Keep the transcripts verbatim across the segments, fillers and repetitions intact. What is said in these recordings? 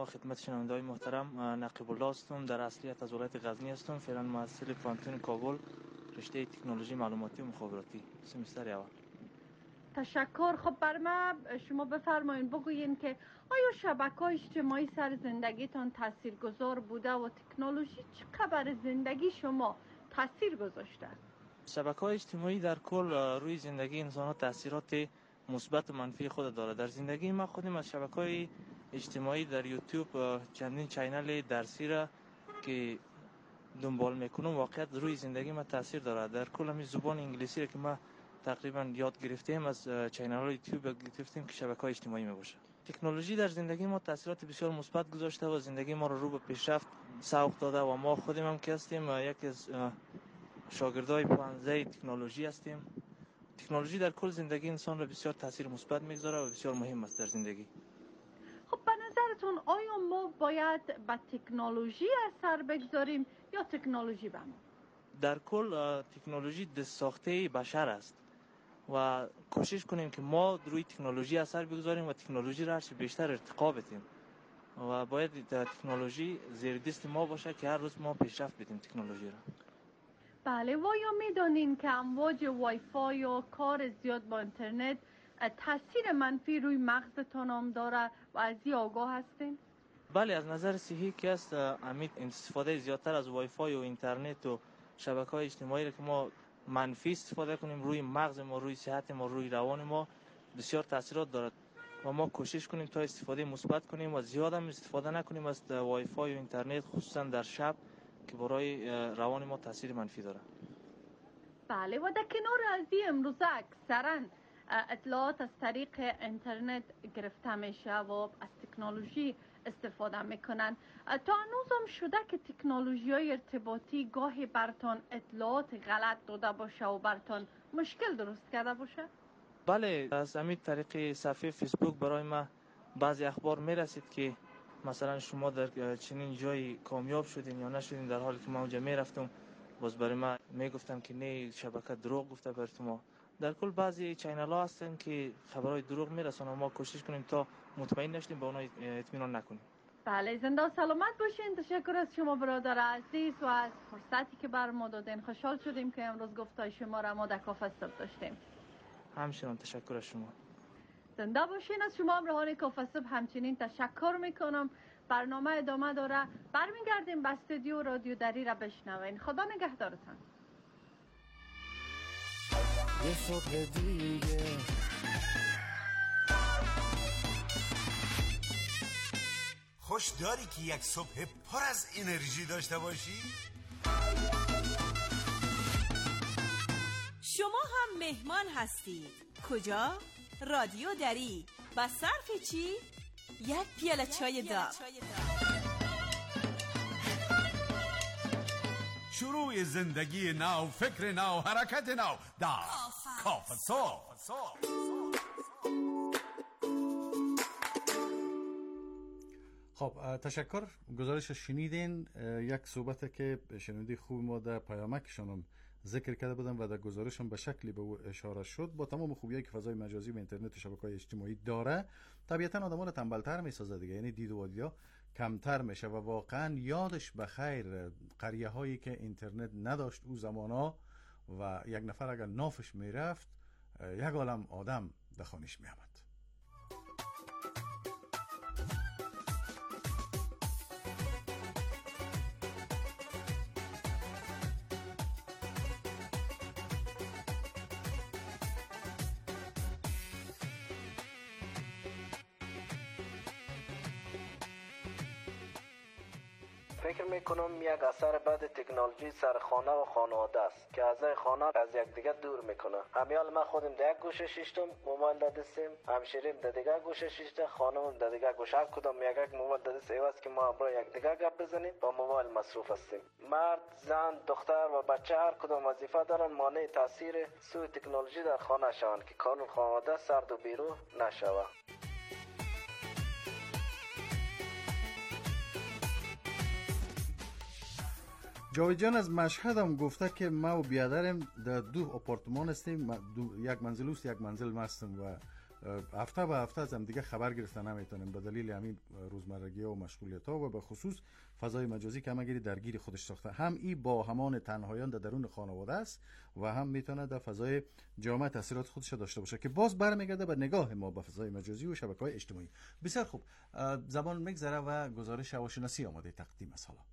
شما خدمت شنونده‌های محترم. نقیب الله هستم، در اصلیت از ولایت غزنی هستم. فعلا محصل کانتون کابل، رشته تکنولوژی معلوماتی و مخابراتی، سمستر اول. تشکر. خب بر ما شما بفرمایید بگویین که آیا شبکه‌های اجتماعی سر زندگیتان تاثیرگذار بوده و تکنولوژی چقدر زندگی شما تاثیر گذاشته؟ شبکه‌های اجتماعی در کل روی زندگی انسان‌ها تاثیرات مثبت و منفی خود دارد. در زندگی ما خودم از شبکه‌های اجتماعی در یوتیوب چندین چینل درسی را که دنبال میکنم واقعا روی زندگی ما تاثیر دارد. در کل همین زبان انگلیسی را که ما تقریبا یاد گرفتیم از چینل یوتیوب یاد گرفتیم که شبکه‌های اجتماعی میباشه. تکنولوژی در زندگی ما تاثیرات بسیار مثبت گذاشته و زندگی ما را رو به پیشرفت سوق داده و ما خودم هم که هستیم یکی از شاگردای پانزده تکنولوژی هستیم. تکنولوژی در کل زندگی انسان را بسیار تاثیر مثبت میگذاره و بسیار مهم است در زندگی. خب به نظرتون آیا ما باید به تکنولوژی اثر بگذاریم یا تکنولوژی به ما؟ در کل تکنولوژی دست ساخته بشر است و کوشش کنیم که ما روی تکنولوژی اثر بگذاریم و تکنولوژی را هرچی بیشتر ارتقا بدیم و باید تکنولوژی زیر دست ما باشه که هر روز ما پیشرفت بدیم تکنولوژی را. بله. و یا میدانین که امواج وای فای و کار زیاد با اینترنت تاثیر منفی روی مغزتان هم داره و از این آگاه هستین؟ بله، از نظر صحی که است امید استفاده زیادتر از وای فای و اینترنت و شبکه‌های اجتماعی را که ما منفی استفاده کنیم روی مغز ما، روی صحت ما، روی روان ما بسیار تاثیرات دارد و ما کوشش کنیم تا استفاده مثبت کنیم و زیاد هم استفاده نکنیم از وای فای و اینترنت، خصوصا در شب که برای روان ما تاثیر منفی داره. بله. و در کنار از این امروزه اکثرا اطلاعات از طریق اینترنت گرفته میشه و از تکنولوژی استفاده میکنن. تا هنوز هم شده که تکنولوژی های ارتباطی گاهی برتان اطلاعات غلط داده باشه و برتان مشکل درست کرده باشه؟ بله، از همین طریق صفحه فیسبوک برای ما بعضی اخبار میرسید که مثلا شما در چنین جایی کامیاب شدین یا نشدین، در حالی که ما اونجا میرفتم باز برای ما میگفتن که نه شبکه دروغ گفته برای ما. در کل بعضی چینل ها هستن که خبرهای دروغ میرسونن و ما کوشش کنیم تا مطمئن نشیم به اونها اطمینان نکنیم. بله، زنده و سلامت باشین. تشکر از شما برادر عزیز و از فرصتی که بر ما دادین. خوشحال شدیم که امروز گفتای شما را ما در کافه صبح داشتیم. همچنین تشکر از شما. زنده باشین. از شما همراهان کافه صبح همچنین تشکر میکنم. برنامه ادامه داره. برمیگردیم به استودیو رادیو دری را بشنوین. خدا نگهدارتان. یه صبح دیگه خوش داری که یک صبح پر از انرژی داشته باشی؟ شما هم مهمان هستید. کجا؟ رادیو دری. با صرف چی؟ یک پیاله چای داغ. شروع زندگی نو، فکر نو، حرکت نو در کافه صبح. خب تشکر. گزارش شنیدین. یک صحبت که شنونده خوب ما در پیامکشان هم ذکر کرده بودم و در گزارشم به شکلی به او اشاره شد. با تمام خوبیایی که فضای مجازی و اینترنت و شبکه‌های اجتماعی داره، طبیعتاً آدم‌ها رو تنبل‌تر می‌سازه دیگه، یعنی دید و وادی‌ها کمتر میشه و واقعاً یادش بخیر قریه‌هایی که اینترنت نداشت او زمانا و یک نفر اگر نافش میرفت یک عالم آدم در خانش میآمد. فکر میکنم یک اثر بعد تکنولوژی سر خانه و خانواده است که اعضای خانه از یک دیگه دور میکنه. همیال ما خودم در یک گوشه شیشتم موبایل دادستیم، همشیریم در دیگه گوشه شیشته، خانمم در دیگه گوشه، هر کدام یک یک موبایل دادست ایواز که ما برای یک دیگه گپ بزنیم با موبایل مصروف هستیم. مرد، زن، دختر و بچه هر کدام وظیفه دارن مانع تاثیر سوء تکنولوژی در خانه شوند که کانون خانواده سرد و بیرو نشود. جاوید جان از مشهد هم گفته که ما و بیادرم در دو آپارتمان هستیم، یک منزل اوست یک منزل مستم و هفته به هفته از هم دیگه خبر گرفتن نمیتونیم به دلیل همین روزمرگی ها و مشغولیت ها و به خصوص فضای مجازی که همگیری درگیر خودش ساخته. هم ای با همان تنهایان در درون خانواده است و هم میتونه در فضای جامعه تاثیرات خودش داشته باشه که باز برمیگرده به نگاه ما به فضای مجازی و شبکه‌های اجتماعی. بسیار خوب، زمان میگذره و گزارش هواشناسی آماده تقدیم است. حالا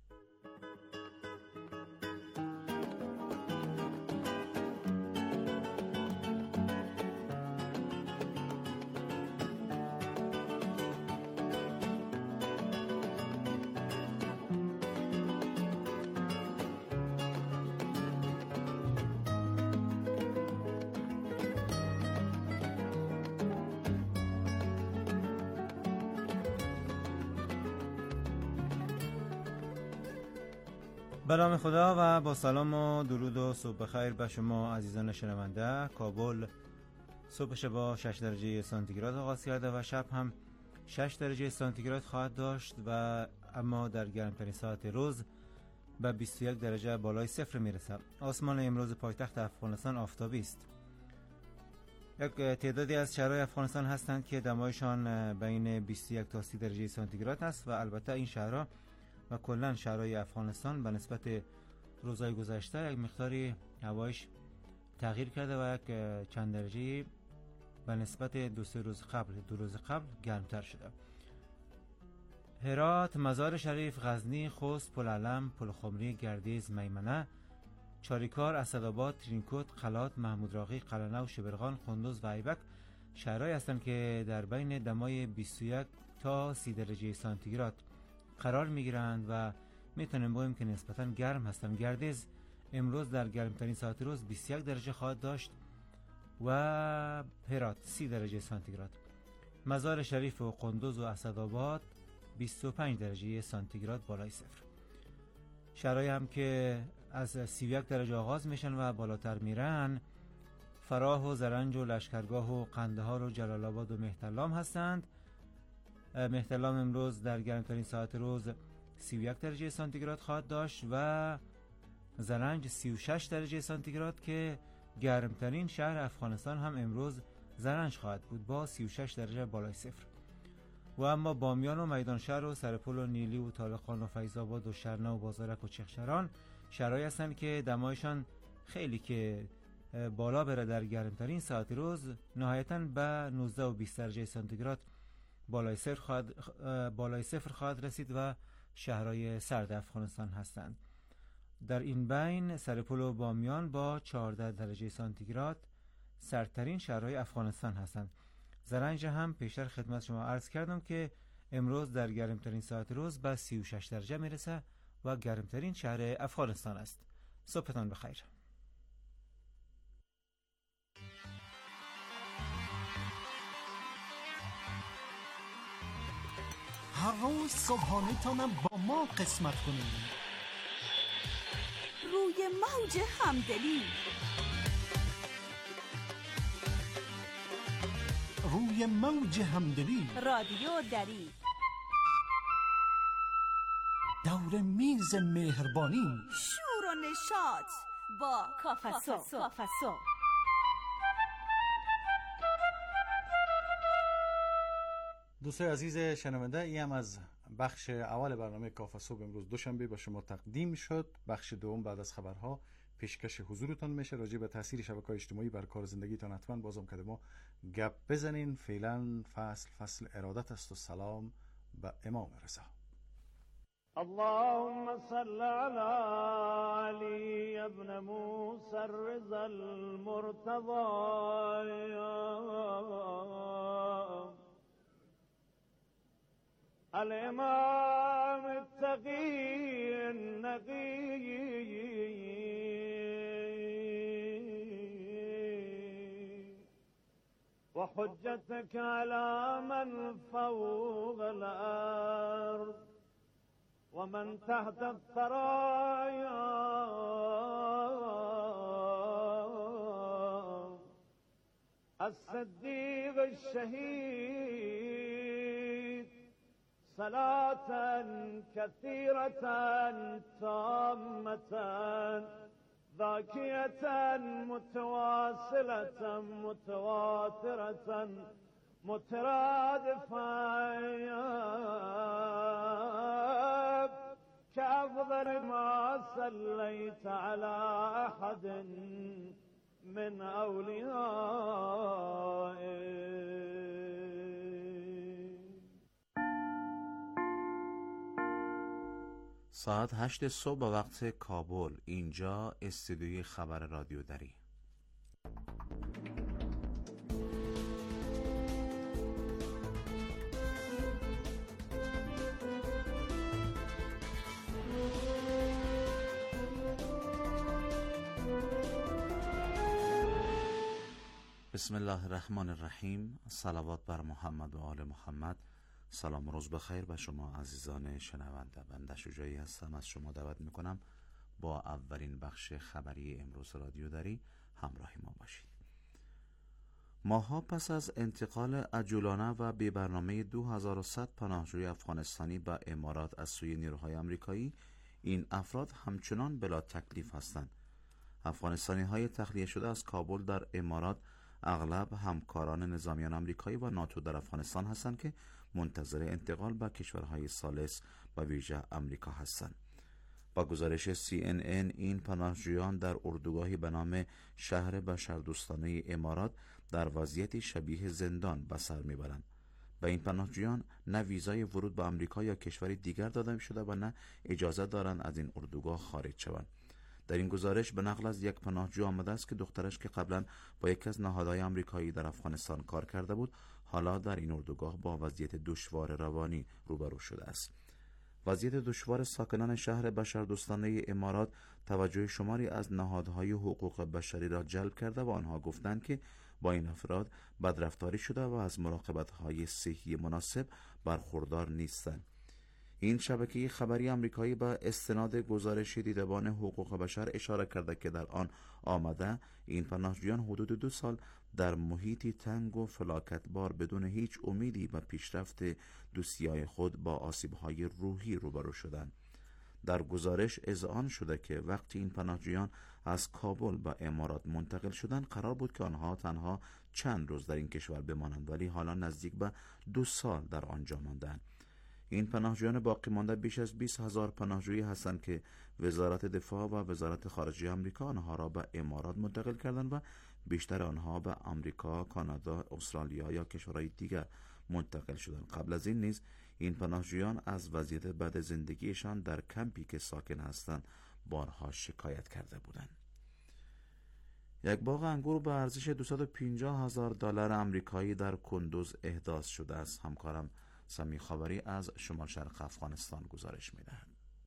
به نام خدا و با سلام و درود و صبح بخیر به شما عزیزان شنونده. کابل صبحش با شش درجه سانتیگراد آغاز کرده و شب هم شش درجه سانتیگراد خواهد داشت و اما در گرمترین ساعت روز به بیست و یک درجه بالای صفر میرسه. آسمان امروز پایتخت افغانستان آفتابی است. یک تعدادی از شهرهای افغانستان هستند که دمایشان بین بیست و یک تا سی درجه سانتیگراد است و البته این شهرها و کلن شهرهای افغانستان به نسبت روزهای گذشته یک مقداری هوایش تغییر کرده و یک چند درجه به نسبت دو سه روز قبل دو روز قبل گرمتر شده. هرات، مزار شریف، غزنی، خوست، پلعلم، پلخمری، گردیز، میمنه، چاریکار، اسدآباد، ترینکوت، قلات، محمود راقی، قلعه و شبرغان، قندوز و ایبک شهرهایی هستند که در بین دمای بیست و یک تا سی درجه سانتیگراد قرار میگیرند و میتونیم بگوییم که نسبتاً گرم هستند. گردیز امروز در گرمترین ساعت روز بیست و یک درجه خواهد داشت و هرات سی درجه سانتیگراد. مزار شریف و قندوز و اسدآباد بیست و پنج درجه سانتیگراد بالای صفر. شهرهایی هم که از سی و یک درجه آغاز میشن و بالاتر میرن فراه و زرنج و لشکرگاه و قندهار و جلال آباد و مهترلام هستند. مهترلام امروز در گرمترین ساعت روز سی و یک درجه سانتیگراد خواهد داشت و زرنج سی و شش درجه سانتیگراد که گرمترین شهر افغانستان هم امروز زرنج خواهد بود با سی و شش درجه بالای صفر. و اما بامیان و میدانشهر و سرپل و نیلی و طالقان و فیض‌آباد و شرنه و بازارک و چخشران شهرهایی هستند که دمایشان خیلی که بالا بره در گرمترین ساعت روز نهایتاً به نوزده و بیست درجه سانتیگراد بالای صفر خواهد بالای صفر خواهد رسید و شهرهای سرد افغانستان هستند. در این بین سرپل و بامیان با چهارده درجه سانتیگراد سردترین شهرهای افغانستان هستند. زرنج هم پیشتر خدمت شما عرض کردم که امروز در گرمترین ساعت روز به سی و شش درجه میرسه و گرمترین شهر افغانستان است. صبحتان بخیر. هر روز صبحانه تانم با ما قسمت کنیم. روی موج همدلی، روی موج همدلی، رادیو دری، دور میز مهربانی، شور و نشاط با کافسو. دوستای عزیز شنونده، این هم از بخش اول برنامه کافه صبح امروز دوشنبه به شما تقدیم شد. بخش دوم بعد از خبرها پیشکش حضورتان میشه. راجع به تاثیر شبکه‌های اجتماعی بر کار زندگیتان حتما بازم که ما گپ بزنین. فعلا فصل فصل ارادت است و سلام به امام رضا. اللهم صل على علي ابن موسى الرضا المرتضى الإمام التقي النقي وحجتك على من فوق الأرض ومن تحت الثرايا الصديق الشهيد صلاة كثيرة تامة ذاكية متواصلة متواترة مترادفة كأفضل ما صليت على أحد من أوليائي. ساعت هشت صبح به وقت کابل. اینجا استودیوی خبر رادیو دری. بسم الله الرحمن الرحیم. صلوات بر محمد و آل محمد. سلام و روز بخیر به شما عزیزان شنونده. بنده شجاعی هستم. از شما دعوت میکنم با اولین بخش خبری امروز رادیو دری همراه ما باشید. ماها پس از انتقال عجولانه و بی برنامه دو هزار و صد پناهجوی افغانستانی به امارات از سوی نیروهای آمریکایی، این افراد همچنان بلا تکلیف هستند. افغانستانی های تخلیه شده از کابل در امارات اغلب همکاران نظامیان آمریکایی و ناتو در افغانستان هستند که منتظر انتقال به کشورهای ثالث و ویژه آمریکا هستند. با گزارش سی ان ان، این پناهجویان در اردوگاهی به نام شهر بشردوستانه امارات در وضعیتی شبیه زندان به سر میبرند. به این پناهجویان نه ویزای ورود به آمریکا یا کشور دیگر داده شده و نه اجازه دارند از این اردوگاه خارج شوند. در این گزارش به نقل از یک پناهجو آمده است که دخترش که قبلا با یکی از نهادهای آمریکایی در افغانستان کار کرده بود، حالا در این اردوگاه با وضعیت دشوار روانی روبرو شده است. وضعیت دشوار ساکنان شهر بشردوستانه امارات توجه شماری از نهادهای حقوق بشری را جلب کرده و آنها گفتند که با این افراد بدرفتاری شده و از مراقبت‌های صحی مناسب برخوردار نیستند. این شبکه خبری آمریکایی به استناد گزارش دیدبان حقوق بشر اشاره کرده که در آن آمده این پناهجویان حدود دو سال در محیطی تنگ و فلاکتبار بدون هیچ امیدی به پیشرفت دوستیای خود با آسیب‌های روحی روبرو شدند. در گزارش اذعان شده که وقتی این پناهجویان از کابل به امارات منتقل شدند، قرار بود که آنها تنها چند روز در این کشور بمانند، ولی حالا نزدیک به دو سال در آنجا ماندند. این پناهجویان باقی مانده بیش از بیست هزار پناهجویی هستند که وزارت دفاع و وزارت خارجه آمریکا آنها را به امارات منتقل کردند و بیشتر آنها به آمریکا، کانادا، استرالیا یا کشورهای دیگر منتقل شدند. قبل از این نیز این پناهجویان از وضعیت بد زندگیشان در کمپی که ساکن هستند بارها شکایت کرده بودند. یک باغ انگور به ارزش دویست و پنجاه هزار دلار آمریکایی در کندوز احداث شده است. همکارم سمی خبری از شمال شرق افغانستان گزارش می‌دهد.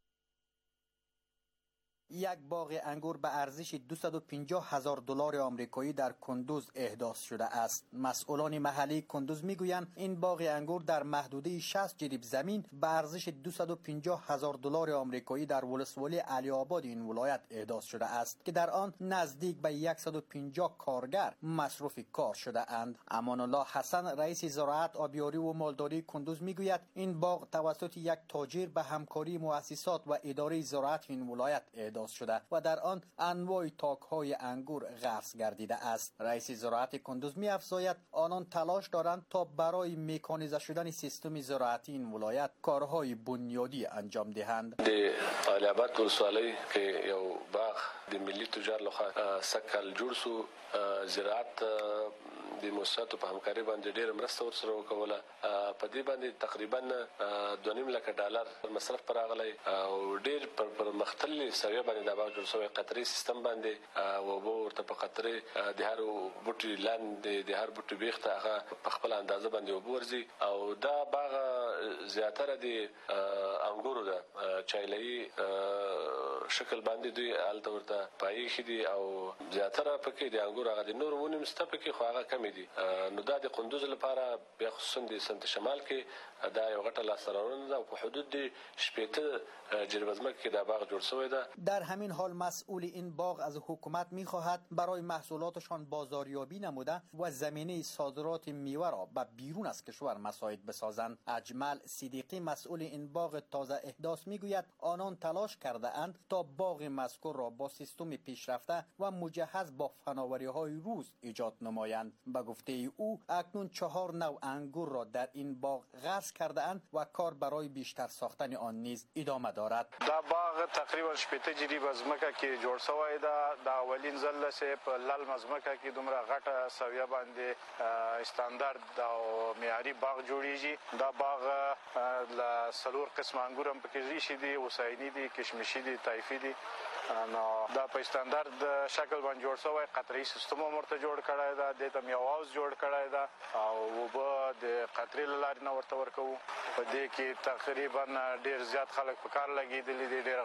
یک باغ انگور به ارزش دویست و پنجاه هزار دلار آمریکایی در کندوز احداث شده است. مسئولان محلی کندوز میگویند این باغ انگور در محدوده شصت جریب زمین به ارزش دویست و پنجاه هزار دلار آمریکایی در ولسوالی علی آباد این ولایت احداث شده است که در آن نزدیک به صد و پنجاه کارگر مصروف کار شده اند. امان الله حسن، رئیس زراعت، آبیاری و مالداری کندوز میگوید این باغ توسط یک تاجر به همکاری مؤسسات و اداره زراعت این ولایت احداث شده و در آن انواع تاک‌های انگور غرس گردیده است. رئیس زراعت کندوز می افزاید آنان تلاش دارند تا برای مکانیزه شدن سیستم زراعتی این ولایت کارهای بنیادی انجام دهند. د علی آباد ولسوالۍ کې یو باغ د ملي تجار لخوا سکل جوړ سو. زراعت د موسساتو په همکاري باندې ډېر مرسته ورسره وکوله. په دې باندې تقریبا دوه نیم لکه ډالر مصرف پراغلی او ډېر پر مختلفه سویه باندې د باغ جوړ شوی قطري سیستم باندې او به ورته په قطري د هر بوټي لاندې د هر بوټي بیخته هغه په خپل اندازه باندې وبورځي او دا باغ زیاتره د انګورو ده چایلي شکل باندې دوی الته ورته پای خدي او زیاتره پکې د انګور هغه د نور ونی مسته پکې خو هغه کمی دي. نو دا د قندوز لپاره بیا خصوصا د سنت شمال کې دا یو غټه لاسرونه ده او په حدود د شپږ جریب ځمکه کې دا باغ جوړ شوی ده. در همین حال مسئول این باغ از حکومت می‌خواهد برای محصولاتشان بازاریابی نموده و زمینه صادرات میوه را به بیرون از کشور مساعد بسازند. اجمل امل صدیقی مسئول این باغ تازه احداث میگوید آنان تلاش کرده اند تا باغ مذکور را با سیستم پیشرفته و مجهز با فناوری های روز ایجاد نمایند. به گفته او اکنون چهار نوع انگور را در این باغ غرس کرده اند و کار برای بیشتر ساختن آن نیز ادامه دارد. دا باغ تقریبا شپږ جریب ازمکه کې جوړ شوی دا د اولین ځل سه په لال مزمکه کې دومره غټه سویه باندې استاندارد او معیاري باغ جوړیږي. دا باغ ل سلور قسم انګور هم پکې ریشي دي، حسینی دي، کشمشي دي، طایفي دي. نو دا په استاندارد شکل باندې جوړ شوی، قطري سیستم ورته جوړ کړی دا، د تم یو هاوس جوړ کړی دا او وبه د قطري لارې نه ورته ورکو. په دې کې تقریبا ډیر زیات خلک په کار لګیدلي دي، ډیر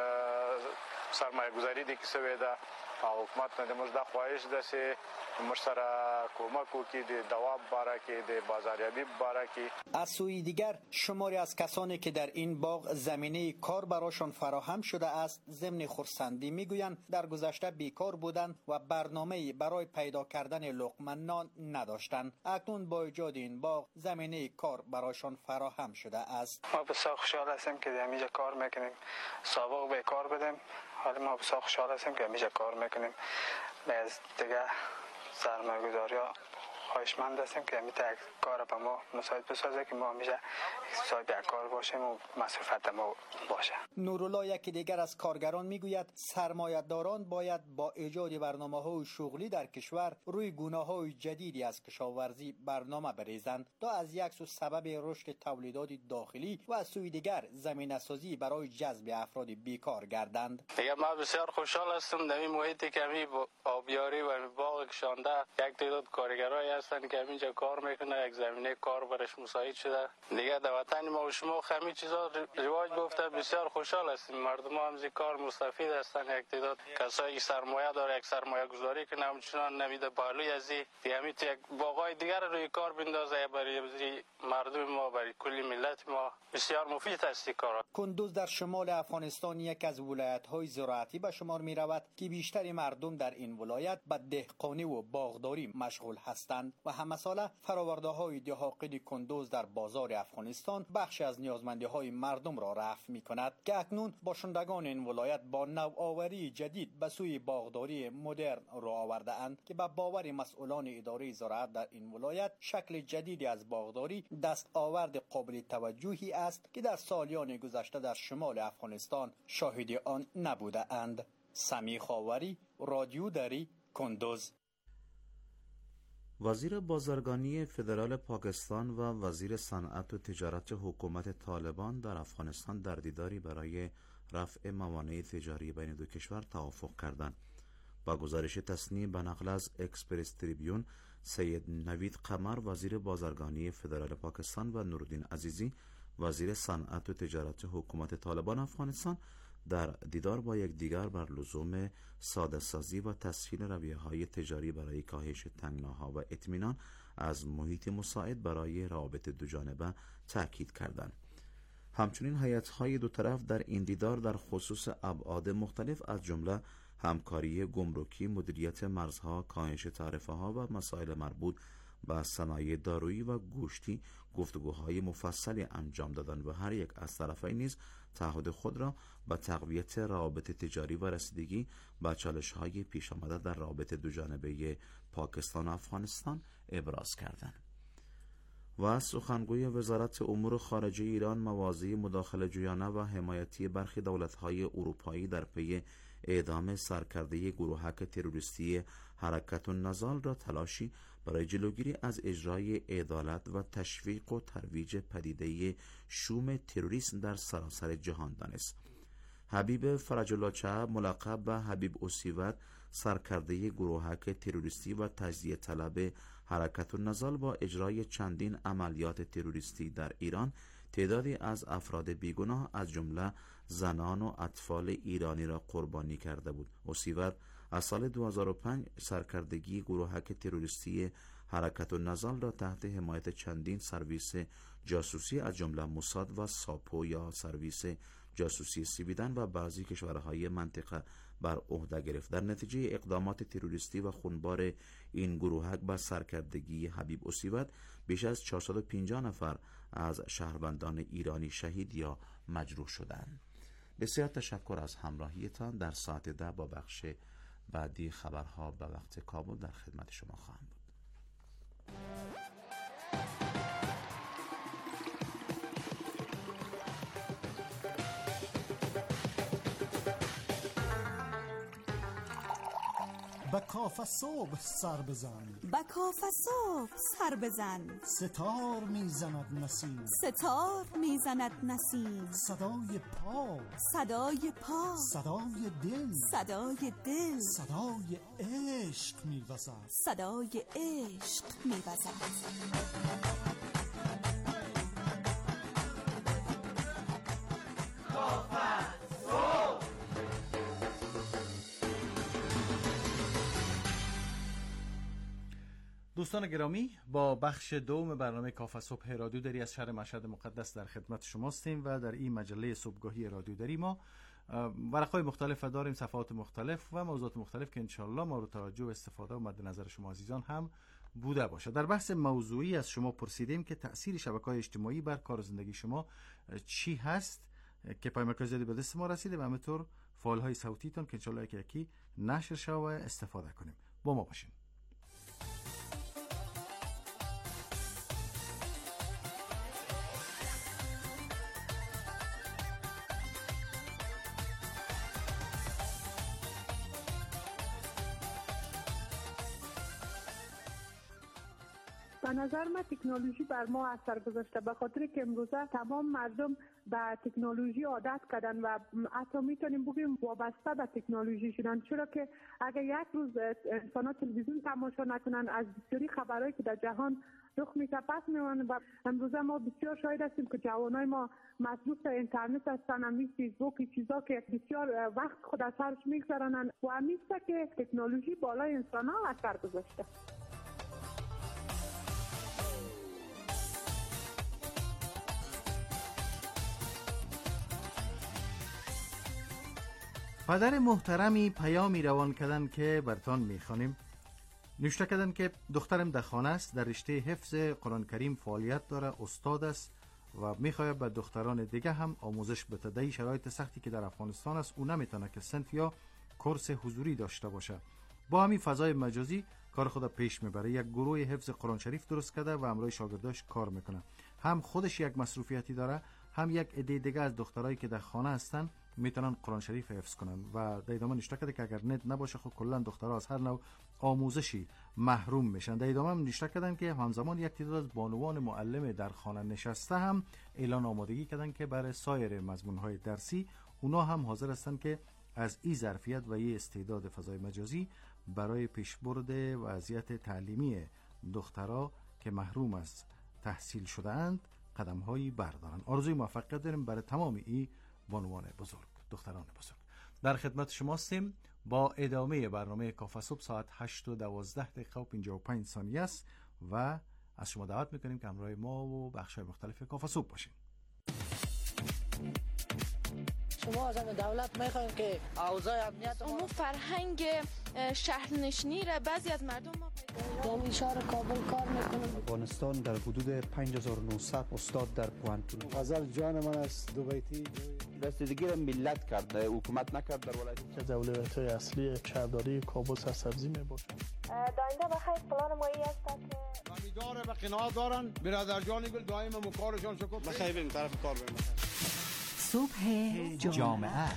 غټ سرمایه گذاری دي کې شوې ده او حکومت نه د موږ د خواهش ده چې موږ سره کومک وکړي د دواب باره کې، د بازاریابی باره کې. از سوی دیگر شماری از کسانی که در این باغ زمینه کار برایشان فراهم شده است ضمن خرسندی میگویند در گذشته بیکار بودند و برنامه‌ای برای پیدا کردن لقمه نان نداشتند. اکنون با ایجاد این باغ زمینه کار برایشان فراهم شده است. ما بسیار خوشحال هستیم که در اینجا کار میکنیم. سابق بیکار بودیم، حالا ما بسیار خوشحال هستیم که اینجا کار میکنیم. باز دیگه سرمایه‌گذاری ها خواهشمند هستیم که همین یک کار به ما مساعد بسازه که ما همیشه صاحب یک کار باشیم و مصرفت ما باشه. نورالله یکی دیگر از کارگران میگوید سرمایه‌داران باید با ایجاد برنامه‌های شغلی در کشور روی گونه‌های جدیدی از کشاورزی برنامه بریزند تا از یک سو سبب رشد تولیدات داخلی و از سوی دیگر زمینه‌سازی برای جذب افراد بیکار گردند. دیگه ما بسیار خوشحال هستم در این محیطی که همین آبیاری و باغ کشانده یک تعداد کارگرای هستن که همینجا کار میکنه، یک زمینه کار برش مساعد شده. دیگه در وطن ما و شما همین چیزا رواج گفته بسیار خوشحال هستیم. مردم هم از کار مستفید هستن. یک تعداد کسایی سرمایه داره، یک سرمایه گذاری کنه همچنان نمیده بالوی ازی دیگه همین یک باغای دیگر روی کار بندازه برای مردم ما، برای کلی ملت ما بسیار مفید است کار. کندوز در شمال افغانستان یک از ولایت‌های زراعتی به شمار می رود که بیشتر مردم در این ولایت به دهقانی و باغداری مشغول هستند و همه ساله فرآورده‌های دهاقی کندوز در بازار افغانستان بخش از نیازمندی‌های مردم را رفع می‌کند که اکنون باشندگان این ولایت با نوآوری جدید به سوی باغداری مدرن را آورده‌اند که به باور مسئولان اداره زراعت در این ولایت شکل جدیدی از باغداری دستاورد قابل توجهی است که در سالیان گذشته در شمال افغانستان شاهد آن نبوده اند. سمی خاوری، رادیو دری، کندوز. وزیر بازرگانی فدرال پاکستان و وزیر صنعت و تجارت حکومت طالبان در افغانستان در دیداری برای رفع موانع تجاری بین دو کشور توافق کردند. با گزارش تصنیع به نقل از اکسپرس تریبیون، سید نوید قمر وزیر بازرگانی فدرال پاکستان و نورالدین عزیزی وزیر صنعت و تجارت حکومت طالبان افغانستان در دیدار با یکدیگر بر لزوم ساده سازی و تسهیل رویه‌های تجاری برای کاهش تنگناها و اطمینان از محیط مساعد برای روابط دوجانبه تاکید کردند. همچنین هیئت‌های دو طرف در این دیدار در خصوص ابعاد مختلف از جمله همکاری گمرکی، مدیریت مرزها، کاهش تعرفه‌ها و مسائل مربوط به صنایع دارویی و گوشتی گفتگوهای مفصلی انجام دادند و هر یک از طرفین نیز تعهد خود را به تقویت روابط تجاری و رسیدگی به چالش‌های پیش آمده در روابط دوجانبه پاکستان و افغانستان ابراز کردند. و از سخنگوی وزارت امور خارجه ایران موازی مداخله جویانه و حمایتی برخی دولت‌های اروپایی در پی اعدام سرکرده گروهک تروریستی حرکت النضال را تلاشی برای جلوگیری از اجرای عدالت و تشویق و ترویج پدیده شوم تروریسم در سراسر جهان دانست. حبیب فرج الله چه ملقب به حبیب اوسیوت سرکرده گروهک تروریستی و تجزیه طلب حرکت النضال با اجرای چندین عملیات تروریستی در ایران تعدادی از افراد بیگناه از جمله زنان و اطفال ایرانی را قربانی کرده بود. اوسیوت از سال دو هزار و پنج سرکردگی گروهک تروریستی حرکت و نزال را تحت حمایت چندین سرویس جاسوسی از جمله موساد و ساپو یا سرویس جاسوسی سویدن و بعضی کشورهای منطقه بر عهده گرفت. در نتیجه اقدامات تروریستی و خونبار این گروهک با سرکردگی حبیب اسیوت بیش از چهارصد و پنجاه نفر از شهروندان ایرانی شهید یا مجروح شدند. بسیار تشکر از همراهیتان. در ساعت ده با بخش بعدی خبرها به وقت کابل در خدمت شما خواهم بود. با کاف صبح سر بزن، با کاف صبح سر بزن، ستار میزند نسیم، ستار میزند نسیم، صدای پا، صدای پا، صدای دل، صدای دل، صدای عشق میوزد، صدای عشق میوزد. دوستان گرامی، با بخش دوم برنامه کاف صبح رادیو دری از شهر مشهد مقدس در خدمت شما هستیم و در این مجله صبحگاهی رادیو دری ما ورقهای مختلف داریم، صفحات مختلف و موضوعات مختلف که انشالله مورد توجه و استفاده و مد نظر شما عزیزان هم بوده باشه. در بحث موضوعی از شما پرسیدیم که تأثیر شبکه‌های اجتماعی بر کار و زندگی شما چی هست که پیامک‌های زیادی به دست ما رسیده و همینطور فایل‌های صوتیتون که انشالله یکی یکی نشر شه و استفاده کنیم. با ما باشین. به نظر من تکنولوژی بر ما اثر گذاشته، به خاطر که امروزه تمام مردم به تکنولوژی عادت کردن و حتی میتونیم بگیم وابسته به تکنولوژی شدن، چرا که اگر یک روز انسان ها تلویزیون تماشا نکنن از بسیاری خبرهایی که در جهان رخ میده پس میمونن. و امروزه ما بسیار شاهد هستیم که جوانای ما مصروف اینترنت هستن، همین فیسبوک چیزا که بسیار وقت خود از سرش میگذرانن و همین است که تکنولوژی بالای انسان ها اثر گذاشته. پدر محترمی پیامی روان کردن که برتان میخوانیم. نوشته کردن که دخترم در خانه است، در رشته حفظ قرآن کریم فعالیت داره، استاد است و میخواهد به دختران دیگه هم آموزش بده. در شرایط سختی که در افغانستان است او نمیتونه که صنف یا کورس حضوری داشته باشه. با همین فضای مجازی کار خود پیش میبره. یک گروه حفظ قرآن شریف درست کرده و همراه شاگرداش کار میکنه. هم خودش یک مصروفیتی داره، هم یک عده دیگه از دخترایی که در خانه هستن میتونن قرآن شریف حفظ کنن. و در ادامه نوشته کرده که اگر نت نباشه خب کلا دخترها از هر نوع آموزشی محروم میشن. در ادامه هم نوشته کردن که همزمان یک تعداد از بانوان معلم در خانه نشسته هم اعلان آمادگی کردن که برای سایر مضمونهای درسی اونا هم حاضر هستن که از این ظرفیت و این استعداد فضای مجازی برای پیشبرد وضعیت تعلیمی دخترها که محروم از تحصیل شده اند قدم‌هایی بردارن. آرزوی موفقیت داریم برای تمام این بانوان بزرگ، دختران بزرگ. در خدمت شما هستیم با ادامه برنامه کاف صبح. ساعت هشت و دوازده دقیقه و پنجاه و پنج ثانیه است و از شما دعوت میکنیم که همراه ما و بخش‌های مختلف کاف صبح باشین. شما از دولت میخواین که اوضاع امنیت اون فرهنگ شهرنشینی را بعضی از مردم ما در شهر کابل کار میکنن. افغانستان در حدود پنج هزار و نهصد استاد در پوهنتون. غزل جان من است دوبیتی رسیدگی را ملت کرده، حکومت نکرد در ولایت. که اولویت‌های اصلی شهرداری کابل سرسبزی میباشد. داینده بخیر پلان مایی است که امیدواره به قناعت دارن. برادر جان گل دائم مکارشان شکر. بخیر بریم طرف کار بریم. صبح جامعه.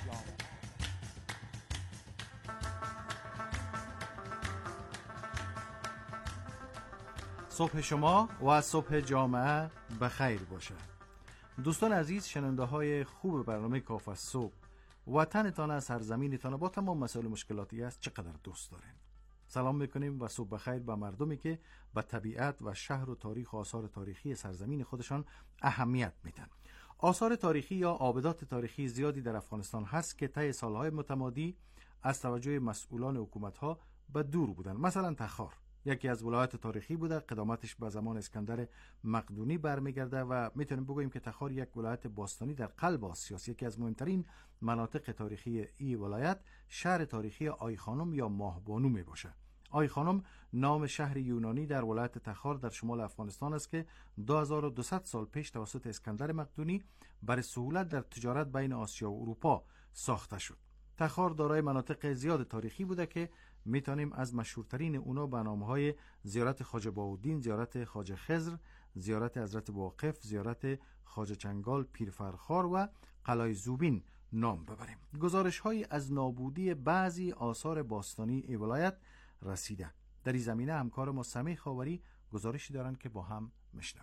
صبح شما و صبح جامعه بخیر باشه. دوستان عزیز، شنونده های خوب برنامه کاف صبح، وطنتان از سرزمینتان با تمام مسائل مشکلاتی است چقدر دوست دارین. سلام میکنیم و صبح بخیر به مردمی که به طبیعت و شهر و تاریخ و آثار تاریخی سرزمین خودشان اهمیت میدن. آثار تاریخی یا آبدات تاریخی زیادی در افغانستان هست که طی سالهای متمادی از توجه مسئولان حکومت‌ها به دور بودن. مثلا تخار یکی از ولایات تاریخی بوده، قدامتش به زمان اسکندر مقدونی برمیگرده و میتونیم بگوییم که تخار یک ولایت باستانی در قلب آسیا است. یکی از مهمترین مناطق تاریخی این ولایت شهر تاریخی آی خانم یا ماهبانو می باشه. آی خانم نام شهر یونانی در ولایت تخار در شمال افغانستان است که دو هزار و دویست سال پیش توسط اسکندر مقدونی برای سهولت در تجارت بین آسیا و اروپا ساخته شد. تخار دارای مناطق زیاد تاریخی بوده که میتونیم از مشهورترین اونا به نامهای زیارت خواجه بهاءالدین، زیارت خواجه خضر، زیارت حضرت واقف، زیارت خواجه چنگال پیرفرخار و قلعه زوبین نام ببریم. گزارش های از نابودی بعضی آثار باستانی ای ولایت رسیده. در این زمینه همکار ما سمیع خاوری گزارشی دارند که با هم میشنویم.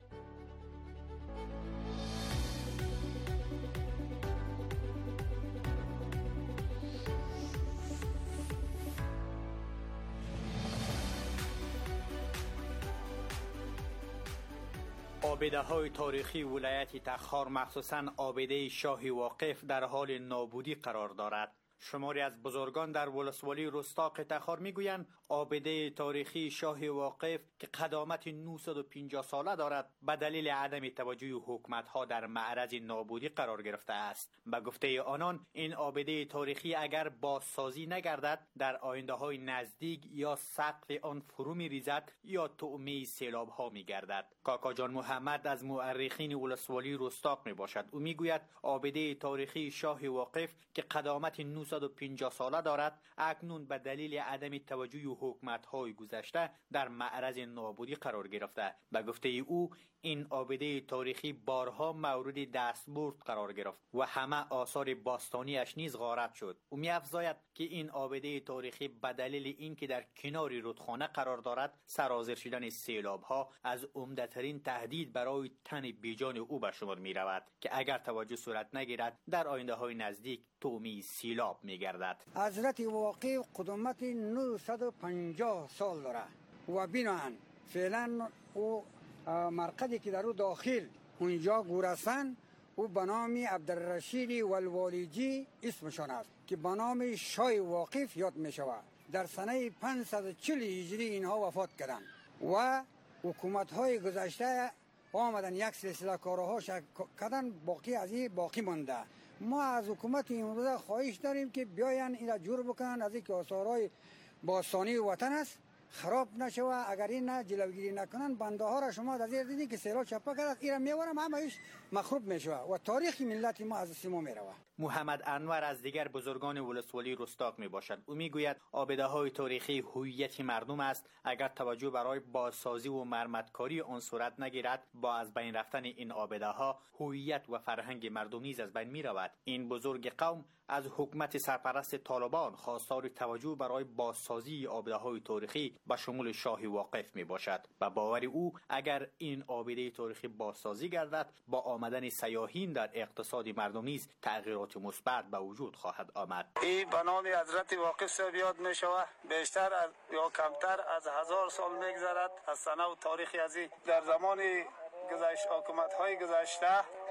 آبده های تاریخی ولایت تخار مخصوصاً آبده شاه واقف در حال نابودی قرار دارد. شماری از بزرگان در ولسوالی رستاق تخار میگویند آبده تاریخی شاه واقف که قدامت نهصد و پنجاه ساله دارد به دلیل عدم توجه حکومت‌ها در معرض نابودی قرار گرفته است. به گفته آنان این آبده تاریخی اگر بازسازی نگردد در آینده‌های نزدیک یا سقف آن فرو می‌ریزد یا طعمه سیلاب‌ها می‌گردد. کاکا جان محمد از مورخین ولسوالی رستاق میباشد. او میگوید آبده تاریخی شاه واقف که قدامت نهصد و پنجاه ساله دارد اکنون به دلیل عدم توجه حکومت‌های گذشته در معرض نابودی قرار گرفته. به گفته او این آبده تاریخی بارها مورد دستبرد قرار گرفت و همه آثار باستانیش نیز غارت شد. او می‌افزاید که این آبده تاریخی به دلیل اینکه در کنار رودخانه قرار دارد سرازیر شدن سیلاب‌ها از عمده‌ترین تهدید برای تن بیجان او به شمار می‌رود که اگر توجه صورت نگیرد در آینده‌های نزدیک طعمه سیلاب می‌گردد. حضرت واقع قدمت نهصد و پنجاه سال دارد و بناهن فعلا او مرقدی که در او داخل اونجا گورستان او به نام عبدالرشید والوالیجی اسمشان است که به نام شاه واقف یاد می شود. در سنه پانصد و چهل هجری اینها وفات کردند و حکومت های گذشته آمدن یک سلسله کارها کردن، باقی از این باقی مانده. ما از حکومت امروزه خواهش داریم که بیاین اینا جور بکنن از اینکه آثارهای باستانی وطن است خراب نشوه. اگر این نه جلوگیری نکنن بنده ها را شما در زیر دیدین که سیلاب چپا کرد ایران میورم همه ایش مخروب میشوه و تاریخ ملت ما از سیما میروه. محمد انور از دیگر بزرگان ولسوالی رستاق می باشد. او میگوید آبده های تاریخی هویت مردم است. اگر توجه برای بازسازی و مرمتکاری آن صورت نگیرد با از بین رفتن این آبده ها هویت و فرهنگ مردم نیز از بین می رود. این بزرگ قوم از حکومت سرپرست طالبان خواستار توجه برای بازسازی آبده های تاریخی به شمول شاه واقف می باشد. به باور او اگر این آبده تاریخی بازسازی گردد با آمدن سیاحین در اقتصاد مردم نیز تغییرات مثبت به وجود خواهد آمد. این به نام حضرت واقف صاحب یاد می شود. بیشتر از یا کمتر از هزار سال میگذرد از سنه و تاریخی از این. در زمان گذشته حکومت های گذشته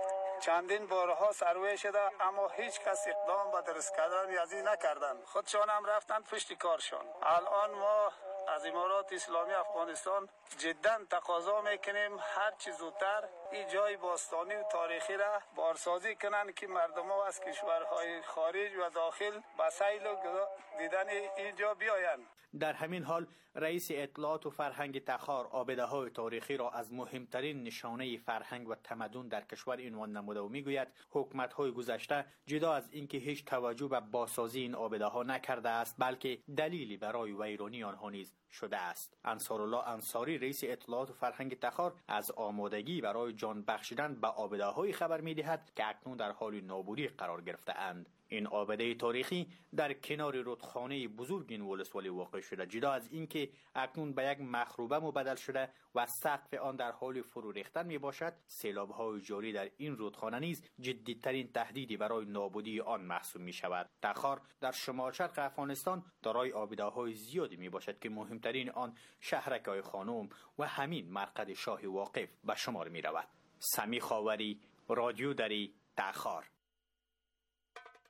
چندین بارها سروی شده اما هیچ کس اقدام به درست کردن از این نکردند. خودشان هم رفتند پشت کارشان. الان ما از امارات اسلامی افغانستان جدا تقاضا میکنیم هر چی زودتر این جای باستانی و تاریخی را بارسازی کنند که مردم ها از کشورهای خارج و داخل به سیل و دیدن اینجا بیایند. در همین حال رئیس اطلاعات و فرهنگ تخار آبده های تاریخی را از مهمترین نشانه فرهنگ و تمدن در کشور عنوان نموده و میگوید حکومت های گذشته جدا از اینکه هیچ توجه به بازسازی این آبده ها نکرده است بلکه دلیلی برای ویرانی آنها نیز شده است. انصارالله انصاری رئیس اطلاعات و فرهنگ تخار از آمادگی برای جان بخشیدن به آبده های خبر میدهد که اکنون در حال نابودی قرار گرفته اند. این آبده تاریخی در کنار رودخانه بزرگ این ولسوالی واقع شده. جدا از اینکه اکنون به یک مخروبه مبدل شده و سقف آن در حال فرو ریختن می باشد، سیلاب‌های جاری در این رودخانه نیز جدی‌ترین تهدیدی برای نابودی آن محسوب می شود. تخار در شمال شرق افغانستان دارای آبده‌های زیادی می باشد که مهمترین آن شهرک آی خانم و همین مرقد شاه واقف به شمار می رود. سمیع خاوری، رادیو دری، تخار.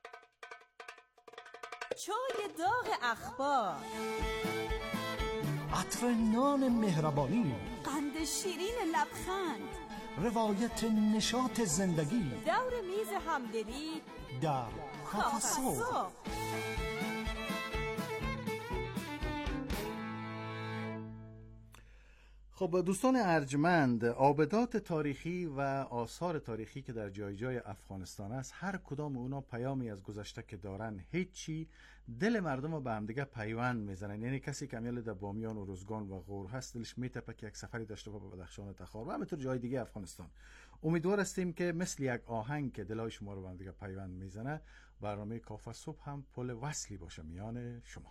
چای داغ اخبار. عطر نان مهربانی، قند شیرین لبخند، روایت نشاط زندگی، دور میز همدلی در کافه صبح. خب دوستان ارجمند، آبدات تاریخی و آثار تاریخی که در جای جای افغانستان است، هر کدام اونا پیامی از گذشته که دارن، هیچی دل مردم رو به هم دیگه پیوند میزنن. یعنی کسی که امیال در بامیان و روزگان و غور هست، دلش میتپه که یک سفری داشته با بدخشان و تخار و همینطور جای دیگه افغانستان. امیدوار هستیم که مثل یک آهنگ که دلای شما رو به هم دیگه پیوند میزنه، برنامه کافه صبح هم پل وصلی باشه میان شما.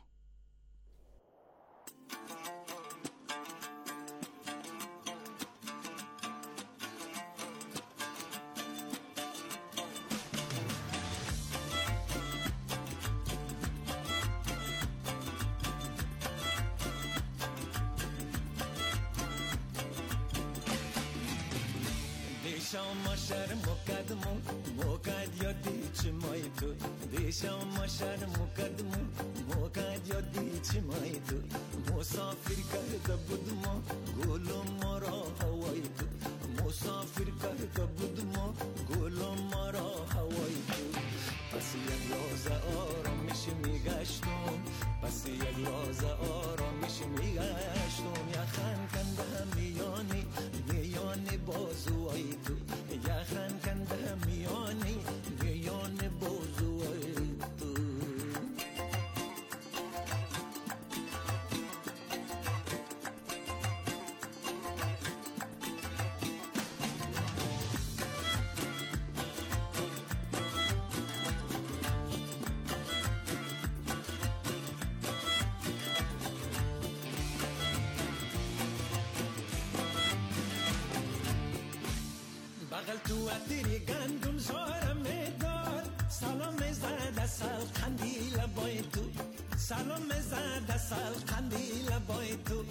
شما شهر مقدمو موقع یادی چی مای تو دی شما شهر مقدمو موقع یادی چی مای تو مسافر کرده بودم گلم مرا هوای تو مسافر کرده بودم گلم مرا هوای تو پس یک لحظه آرامش میگشتم پس یک لحظه آرامش میگشتم یخن کنده میانی میانی بازوی تو یخن کنده میانی میانی بازوی تو بغل تو اتری گندم زارم میدار سلام زده سال قندیل بای تو سلام زده سال قندیل بای تو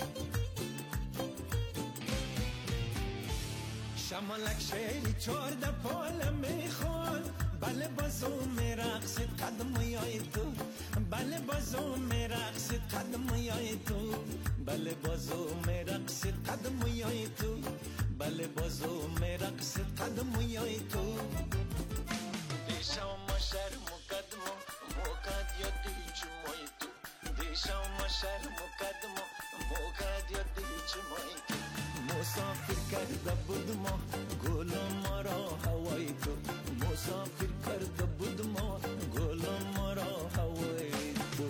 شمالک شیری چورده پول میخون بله بازو میرقصید قدم یای تو بله بازو میرقصید قدم یای تو بله بازو میرقصید قدم یای تو بله بازو میرقصید قدم یای تو دیشم شهر مقدمو موقع یادی چی مای تو دیشم شهر مقدمو موقع یادی چی مای تو مسافر کرده بودم گلم مرا هوای تو مسافر کرده بودم گلم مرا هوای تو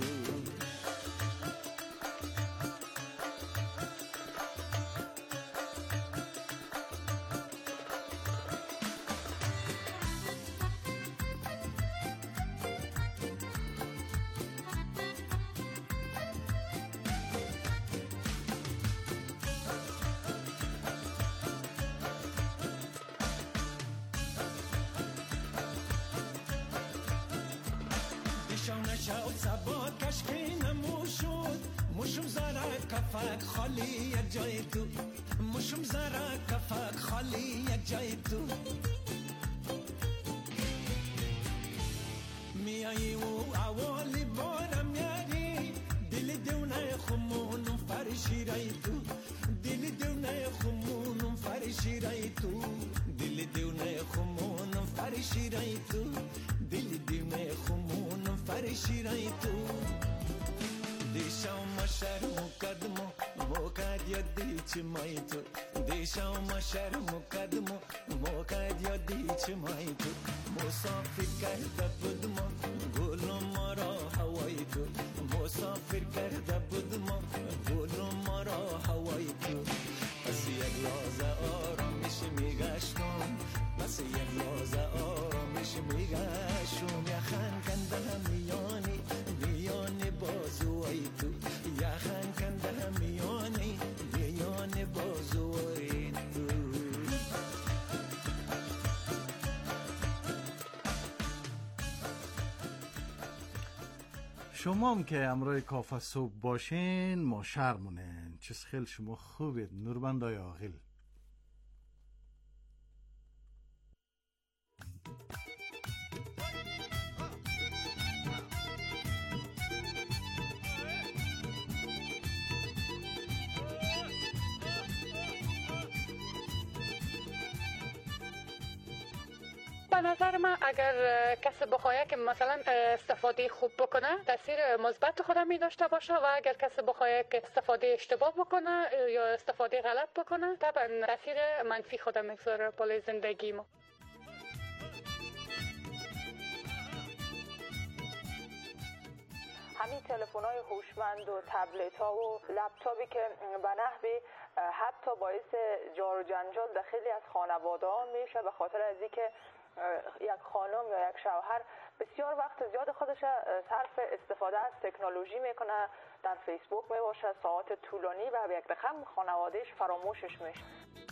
شاو سبا کشکی نموشود مشم زارا کفاک خالی یک جای تو مشم زارا کفاک خالی یک جای تو میایی و اولی بارم یاری دل دونه خمونم فرشی رای تو دل دونه خمونم فرشی رای تو دل دونه خمونم فرشی رای تو دل دونه خمونم فرشی رای تو دیشم شهر مقدمو موقع یادی چی مای تو دیشم شهر مقدمو موقع یادی چی مای تو مسافر کرده بودم گلم مرا هوای تو مسافر کرده بودم گلم مرا هوای تو پس یک لحظه آرامش میگشتم پس یک لحظه آرامش میگشتم یخن کنده میانی میانی بازوی تو یخن کنده میانی میانی بازوی تو شما هم که امروی کافه صبح باشین ما شرمونین چیز خیل شما خوبید نوربندای آغیل به نظر من اگر کسی بخواد که مثلا استفاده خوب بکنه تاثیر مثبت خودم می داشته باشه و اگر کسی بخواد که استفاده اشتباه بکنه یا استفاده غلط بکنه طبعا تاثیر منفی خودم میگذاره بالای زندگی ما. همین تلفن‌های هوشمند و تبلت‌ها و لپتاپی که به نحوی حتی باعث جار و جنجال در خیلی از خانواده‌ها میشه به خاطر از اینکه یک خانم یا یک شوهر بسیار وقت زیاد خودش صرف استفاده از تکنولوژی میکنه، در فیسبوک میباشه ساعات طولانی و به یک رقم خانوادهش فراموشش میشه.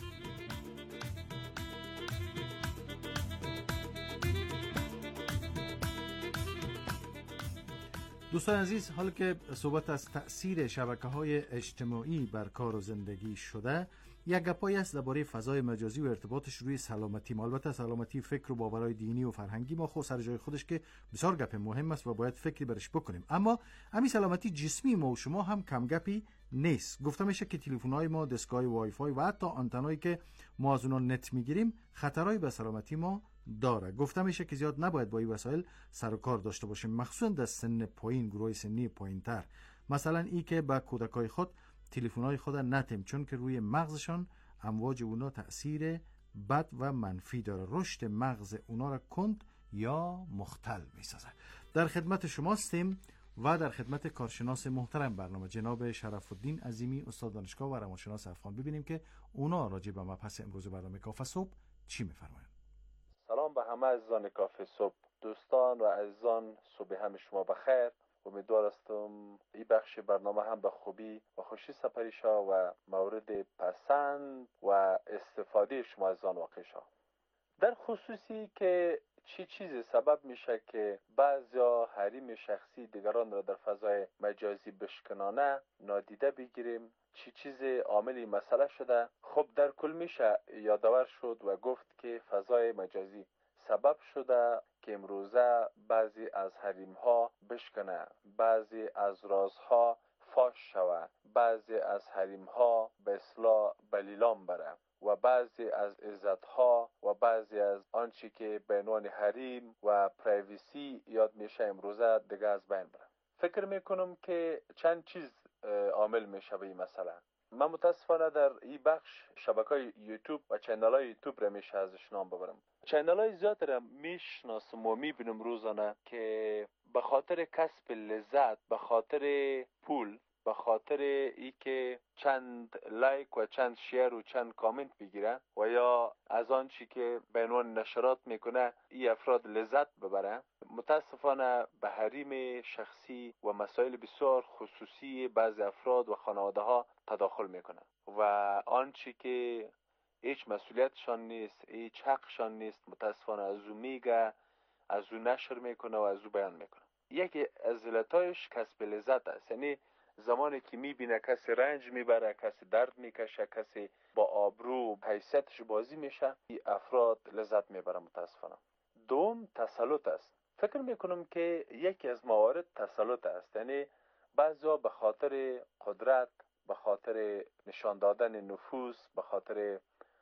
دوستان عزیز، حالا که صحبت از تأثیر شبکه‌های اجتماعی بر کار و زندگی شده، یک گپایی است درباره فضای مجازی و ارتباطش روی سلامتی ما. البته سلامتی فکر و باورهای دینی و فرهنگی ما خود سر جای خودش که بسیار گپ مهم است و باید فکری برش بکنیم، اما همین سلامتی جسمی ما و شما هم کم گپی نیست. گفته میشه که تلفن‌های ما، دستگاه وای فای و حتی آنتنایی که ما از اونها نت میگیریم خطرایی به سلامتی ما داره. گفته میشه که زیاد نباید با این وسایل سر و کار داشته باشیم، مخصوصا در سن پایین، گروه سنی پایین‌تر. مثلا ای که با کودکای خود تلفن‌های خود نتیم، چون که روی مغزشان امواج اونا تأثیر بد و منفی داره. رشد مغز اونا را کند یا مختل میسازه. در خدمت شما هستیم و در خدمت کارشناس محترم برنامه جناب شرف الدین عظیمی، استاد دانشگاه و روانشناس افغان، ببینیم که اونا راجع به مبحث امروز برنامه کافه صبح چی میفرمایند. سلام به همه عزیزان کافه صبح، دوستان و عزیزان، صبح هم شما بخیر. امیدوار هستم این بخش برنامه هم به خوبی و خوشی سپری شود و مورد پسند و استفاده شما از آن واقع شود. در خصوصی که چی چیزی سبب میشه که بعضیا حریم شخصی دیگران را در فضای مجازی بشکنانه نادیده بگیریم، چی چیزی عامل مسئله شده، خب در کل میشه یادآور شد و گفت که فضای مجازی سبب شده که امروزه بعضی از حریم ها بشکنه، بعضی از رازها فاش شوه، بعضی از حریم ها به اصلاح بلیلام بره و بعضی از عزت ها و بعضی از آنچه که به عنوان حریم و پرایوسی یاد میشه امروزه دیگه از بین بره. فکر میکنم که چند چیز عامل میشه به این مسئله. من متاسفانه در این بخش شبکه‌های یوتیوب و چنل های یوتیوب را میشه ازش نام ببرم. چنل های زیاد را میشناسم و میبینم روزانه که به خاطر کسب لذت، به خاطر پول، به خاطر ای که چند لایک و چند شیر و چند کامنت بگیره و یا از آن چی که به عنوان نشرات میکنه ای افراد لذت ببره، متاسفانه به حریم شخصی و مسائل بسیار خصوصی بعضی افراد و خانواده ها تداخل میکنه و آن چی که هیچ مسئولیتشان نیست، هیچ حقشان نیست، متاسفانه از او میگه، از او نشر میکنه و از او بیان میکنه. یکی از علتایش کسب لذت است. یعنی زمانی که میبینه کسی رنج میبره، کسی درد میکشه، کسی با آبرو حیثیتش بازی میشه، این افراد لذت میبره متاسفانه. دوم تسلط است. فکر میکنم که یکی از موارد تسلط است. یعنی بعضیا به خاطر قدرت، به خاطر نشان دادن نفوذ، به خاطر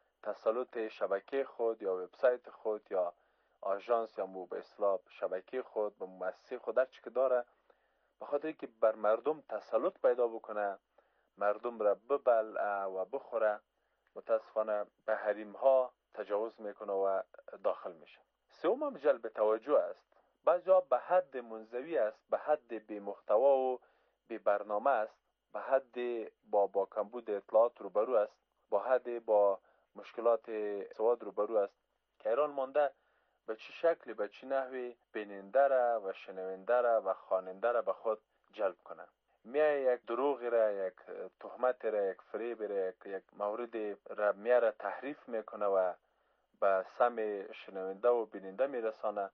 تسلط شبکه خود یا وبسایت خود یا آژانس یا به اصطلاح شبکه خود، به مؤسسه خود هر چی که داره، به خاطر که بر مردم تسلط پیدا بکنه، مردم را ببلعه و بخوره، متاسفانه به حریم ها تجاوز میکنه و داخل میشه. سوم هم جلب توجه است. بعضیا به حد منزوی است، به حد بی محتوا و بی برنامه است، به حد با با کمبود اطلاعات روبرو است، با حد با مشکلات سواد روبرو است که ایران مانده به چه شکلی، به چه نحوی بیننده را و شنونده را و خواننده را به خود جلب کنه. میای یک دروغی را، یک تهمت را، یک فریب را، یک, یک مورد را میای را تحریف میکنه و به سم شنونده و بیننده میرسانه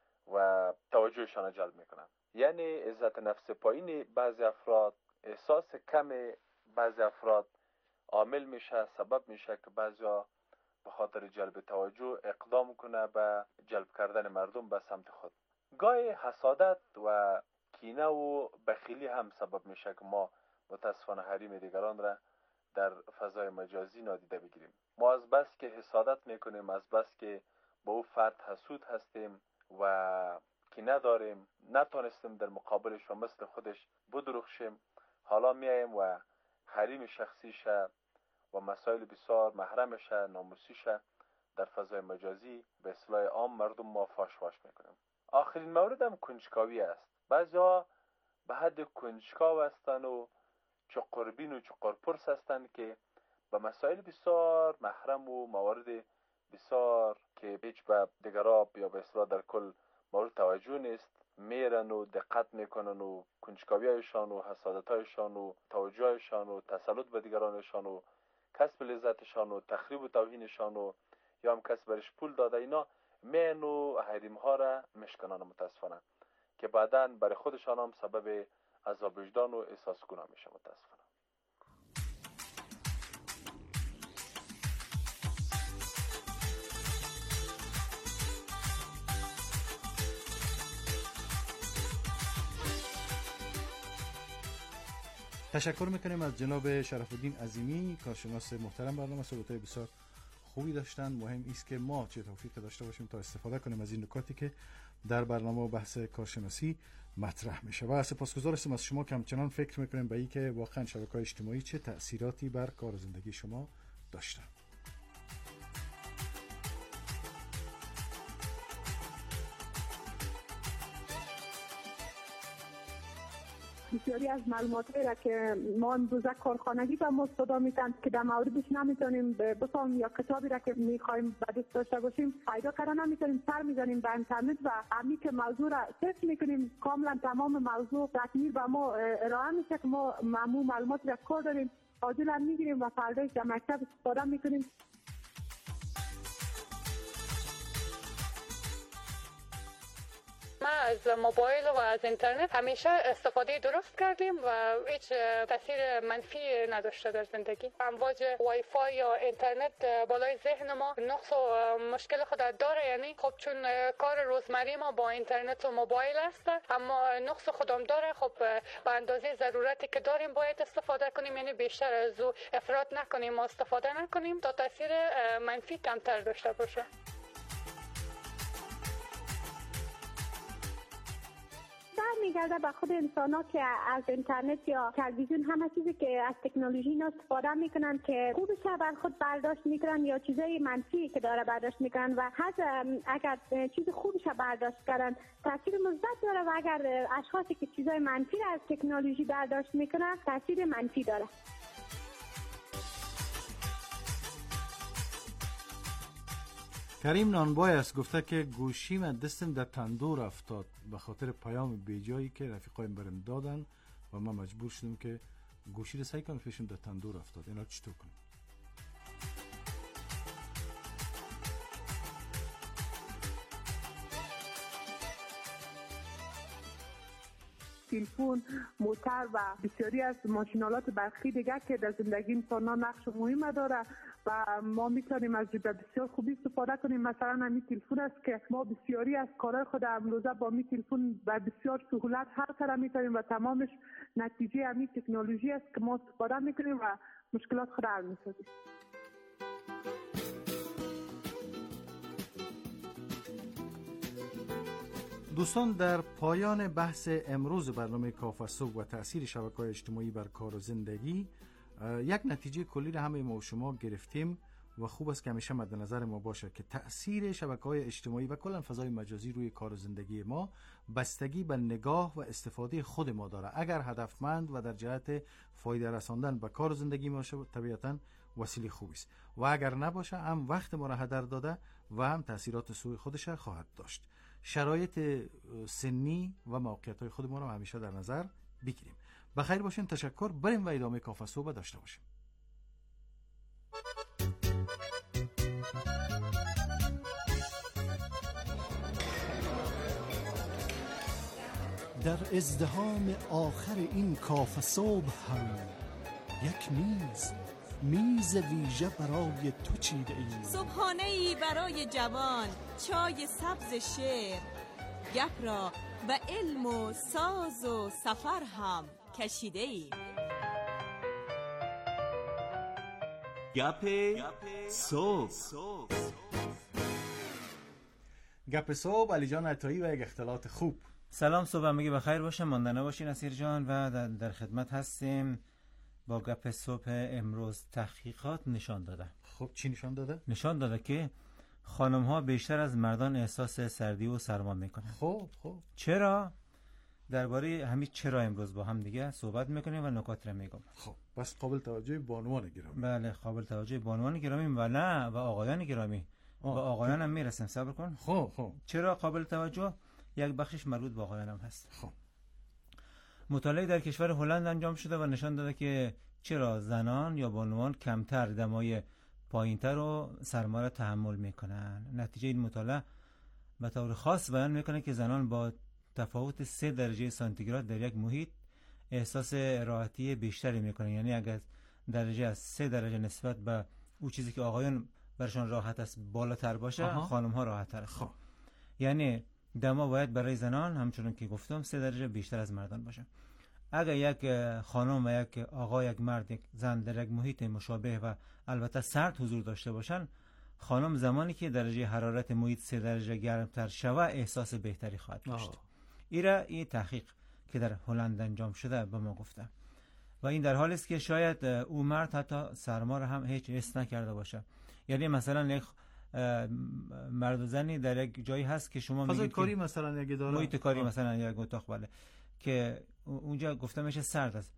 و توجهشان جلب میکنه. یعنی عزت نفس پایین بعضی افراد، احساس کم بعضی افراد عامل میشه، سبب میشه که بعضیا به خاطر جلب توجه اقدام کنه به جلب کردن مردم به سمت خود. گاهی حسادت و کینه و بخیلی هم سبب میشه که ما متاسفانه حریم دیگران را در فضای مجازی نادیده بگیریم. ما از بس که حسادت میکنیم، از بس که با او فرد حسود هستیم و که نداریم، نتونستیم در مقابلش و مثل خودش بدرخشیم. حالا میاییم و حریم شخصیش و مسائل بسیار محرمش، ناموسیش در فضای مجازی به اصطلاح عام مردم ما فاش فاش میکنیم. آخرین مورد هم کنجکاوی است. بعضیا به حد کنجکاو هستند و چقربین و چقرپرس هستند که به مسائل بسیار محرم و موارد بسیار که هیچ به دیگرها یا به اصطلاح در کل مورد توجه نیست میرن و دقت میکنن و کنجکاویشان و حسادتایشان و توجهشان و تسلط به دیگرانشان و کسب لذتشان و تخریب و توهینشان و یا هم کس برش پول داده، اینا مین و حریم ها را مشکنن متاسفانه که بعداً برای خودشان هم سبب عذاب وجدان و احساس گناه میشه متاسفانه. تشکر میکنیم از جناب شرف الدین عظیمی، کارشناس محترم برنامه. صحبت‌های بسیار خوبی داشتن. مهم است که ما چه توفیق داشته باشیم تا استفاده کنیم از این نکاتی که در برنامه و بحث کارشناسی مطرح میشه. و سپاسگزار هستیم از شما که همچنان فکر میکنیم به این که واقعا شبکه‌های اجتماعی چه تأثیراتی بر کار و زندگی شما داشتن. بسیاری از معلوماتی را که ما امروزه کارخانگی به ما صدا میتن که در موردش نمیتونیم بفهمیم یا کتابی را که میخوایم به دست داشته باشیم پیدا کردن نمیتونیم، سر میزنیم به اینترنت و همین که موضوع را سرچ میکنیم کاملا تمام موضوع تکمیل به ما ارائه میشه که ما معمول معلومات را کار داریم عاجلا میگیریم و فرداش در مکتب استفاده میکنیم. ما از موبایل و از اینترنت همیشه استفاده درست کردیم و هیچ تاثیر منفی نداشته در زندگی. امواج وای فای یا اینترنت بالای ذهن ما نقص و مشکل خود داره، یعنی خب چون کار روزمره ما با اینترنت و موبایل است اما نقص خودم داره. خب به اندازه ضرورتی که داریم باید استفاده کنیم، یعنی بیشتر از او افراط نکنیم و استفاده نکنیم تا تاثیر منفی کمتر داشته باشه. میگرده به خود انسان ها که از اینترنت یا تلویزیون همه چیزی که از تکنولوژی اینا استفاده میکنن که خوبش بر خود برداشت میکنن یا چیزای منفی که داره برداشت میکنن و حد اگر چیز خوبش برداشت کردن تاثیر مثبت داره و اگر اشخاصی که چیزای منفی از تکنولوژی برداشت میکنن تاثیر منفی داره. کریم نانبای است، گفته که گوشیم دستم در تندور افتاد به خاطر پیام بیجایی که رفیقایم برم دادن و من مجبور شدم که گوشی رو سعی کنم پیشم در تندور افتاد. اینا چطور کنم؟ تلفن، موتر و بسیاری از ماشینالات برقی دیگر که در زندگی انسان‌ها نقش مهم داره و ما میتونیم از جبه بسیار خوبی استفاده کنیم. مثلا همین تلفن است که ما بسیاری از کارهای خود امروزه با می تلفن و بسیار سهولت حل کردن میتونیم و تمامش نتیجه همین تکنولوژی است که ما استفاده میکنیم و مشکلات خود حل میسازیم. دوستان، در پایان بحث امروز برنامه کافه صبح و تأثیر شبکه‌های اجتماعی بر کار و زندگی یک نتیجه کلی را همه ما و شما گرفتیم و خوب است که همیشه مد نظر ما باشه که تأثیر شبکه‌های اجتماعی و کلا فضای مجازی روی کار و زندگی ما بستگی به نگاه و استفاده خود ما داره. اگر هدفمند و در جهت فایده رساندن به کار و زندگی ما باشه طبیعتاً وسیله خوبی است و اگر نباشه هم وقت ما را هدر داده و هم تأثیرات سوء خودش خواهد داشت. شرایط سنی و موقعیت‌های خود ما را همیشه در نظر بگیریم. بخیر باشین، تشکر. بریم و ادامه کافه صبح داشته باشیم. در ازدحام آخر این کافه صبح هم یک میز میز ویژه برای تو چیده ایم. صبحانه ای برای جوان، چای سبز شعر، گپ را به علم و ساز و سفر هم کشیده ایم. گپ صبح. گپ صبح، علی جان عطایی و یک اختلاط خوب. سلام، صبح همگی بخیر باشه، ماندنه باشین نصیر جان و در, در خدمت هستیم با گپ صبح امروز. تحقیقات نشان داده. خب چی نشان داده؟ نشان داده که خانم ها بیشتر از مردان احساس سردی و سرما میکنن. خب خب چرا؟ درباره همین چرا امروز با هم دیگه صحبت میکنیم و نکات رو میگم. خب بس قابل توجه بانوان گرامی. بله قابل توجه بانوان گرامی و نه و آقایان گرامی. و آقایان هم میرسیم، صبر کن. خب خب چرا قابل توجه؟ یک بخشش مربوط به آقایان هم هست. خب مطالعه در کشور هلند انجام شده و نشان داده که چرا زنان یا بانوان کمتر دمای پایینتر و سرما را تحمل میکنن. نتیجه این مطالعه به طور خاص بیان میکنه که زنان با تفاوت سه درجه سانتیگراد در یک محیط احساس راحتی بیشتری میکنن. یعنی اگر درجه از سه درجه نسبت به اون چیزی که آقایان برشان راحت است بالاتر باشه، خانم ها راحت تر است. یعنی دما باید برای زنان همچنان که گفتم سه درجه بیشتر از مردان باشه. اگر یک خانم و یک آقا، یک مرد، یک زن در یک محیط مشابه و البته سرد حضور داشته باشن، خانم زمانی که درجه حرارت محیط سه درجه گرمتر شوه احساس بهتری خواهد داشت. ایرا این تحقیق که در هلند انجام شده به ما گفته و این در حالی است که شاید او مرد حتی سرما را هم هیچ حس نکرده باشه. یعنی مثلا یک مرد و زنی در یک جایی هست که شما میگید کاری مثلا یک داره محیط کاری آه. مثلا یک اتاق، بله، که اونجا گفته میشه سرد است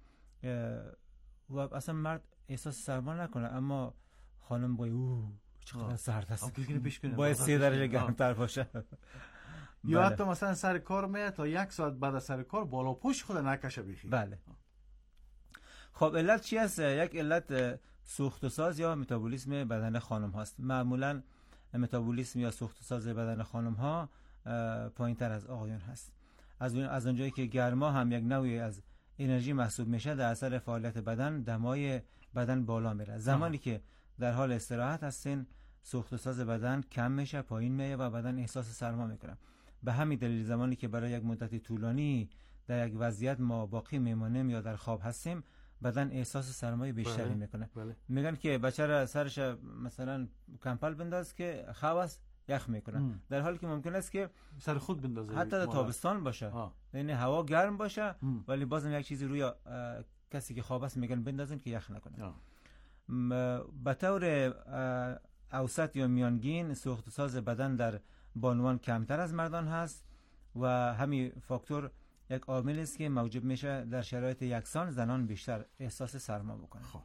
و اصلا مرد احساس سرما نکنه، اما خانم باید اوه چقدر سرد است، باید سه درجه گرمتر باشه. یا حتی مثلا سر کار میاد تا یک ساعت بعد از سر کار بالا پشت خود نکشه بخیر. بله. خب علت چی است؟ یک علت سوخت و ساز یا متابولیسم بدن خانم هاست. معمولا متابولیسم یا سوخت و ساز بدن خانم ها پایین تر از آقایان هست. از از اونجایی که گرما هم یک نوعی از انرژی محسوب میشه، در اثر فعالیت بدن دمای بدن بالا میره. زمانی آه. که در حال استراحت هستین سوخت و ساز بدن کم میشه، پایین میه و بدن احساس سرما میکنه. به همین دلیل زمانی که برای یک مدت طولانی در یک وضعیت ما باقی میمانیم یا در خواب هستیم، بدن احساس سرمایه بیشتری بله. میکنه. بله. میگن که بچه را سرش مثلا کمپل بنداز که خواب است یخ میکنه، ام. در حالی که ممکن است که سر خود بندازه حتی در تابستان باشه، یعنی هوا گرم باشه ام. ولی بازم یک چیزی روی کسی که خواب است میگن بندازین که یخ نکنه. به طور اوسط یا میانگین سوخت و ساز بدن در بانوان کمتر از مردان هست و همین فاکتور یک عامل است که موجب میشه در شرایط یکسان زنان بیشتر احساس سرما بکنن. خب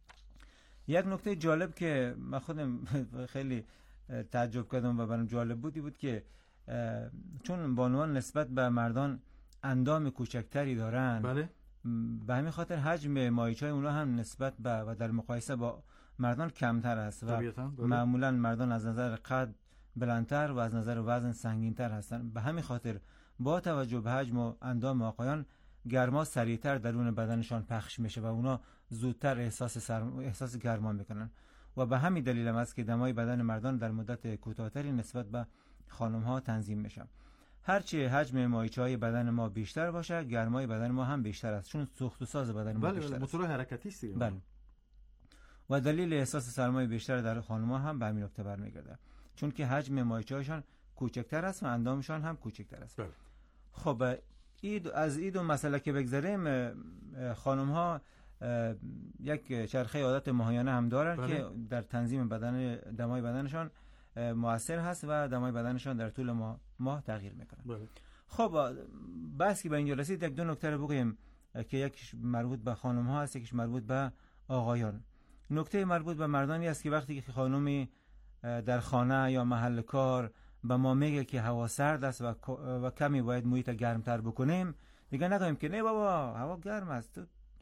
یک نکته جالب که من خودم خیلی تعجب کردم و برام جالب بودی بود که چون بانوان نسبت به مردان اندام کوچکتری دارن، بله، به همین خاطر حجم ماهیچه‌های اونا هم نسبت به و در مقایسه با مردان کمتر است و معمولا مردان از نظر قد بلندتر و از نظر وزن سنگینتر هستند. به همین خاطر با توجه به حجم و اندام آقایان گرما سریعتر درون بدنشان پخش میشه و اونا زودتر احساس سرما احساس گرما میکنن و به همین دلیل هم است که دمای بدن مردان در مدت کوتاه‌تری نسبت به خانم ها تنظیم میشه. هرچی حجم ماهیچه‌های بدن ما بیشتر باشه، گرمای بدن ما هم بیشتر است، چون سوخت و ساز بدن ما بله بیشتر بله است. موتور حرکتی است. بله. و دلیل احساس سرمای بیشتر در خانم ها هم به همین نکته برمیگرده، چون که حجم ماهیچه‌هاشان کوچکتر است و اندامشان هم کوچکتر است. بله. خب اید از این دو مسئله که بگذاریم، خانم ها یک چرخه عادت ماهیانه هم دارن بله. که در تنظیم بدن دمای بدنشان مؤثر هست و دمای بدنشان در طول ماه, ماه تغییر میکنه. بله. خب بس که به اینجا رسید یک دو نکته رو بگویم که یکیش مربوط به خانم ها است، یکیش مربوط به آقایان. نکته مربوط به مردانی است که وقتی که خانمی در خانه یا محل کار به ما میگه که هوا سرد است و, و کمی باید محیط گرمتر بکنیم، دیگه نگویم که نه بابا هوا گرم است، تو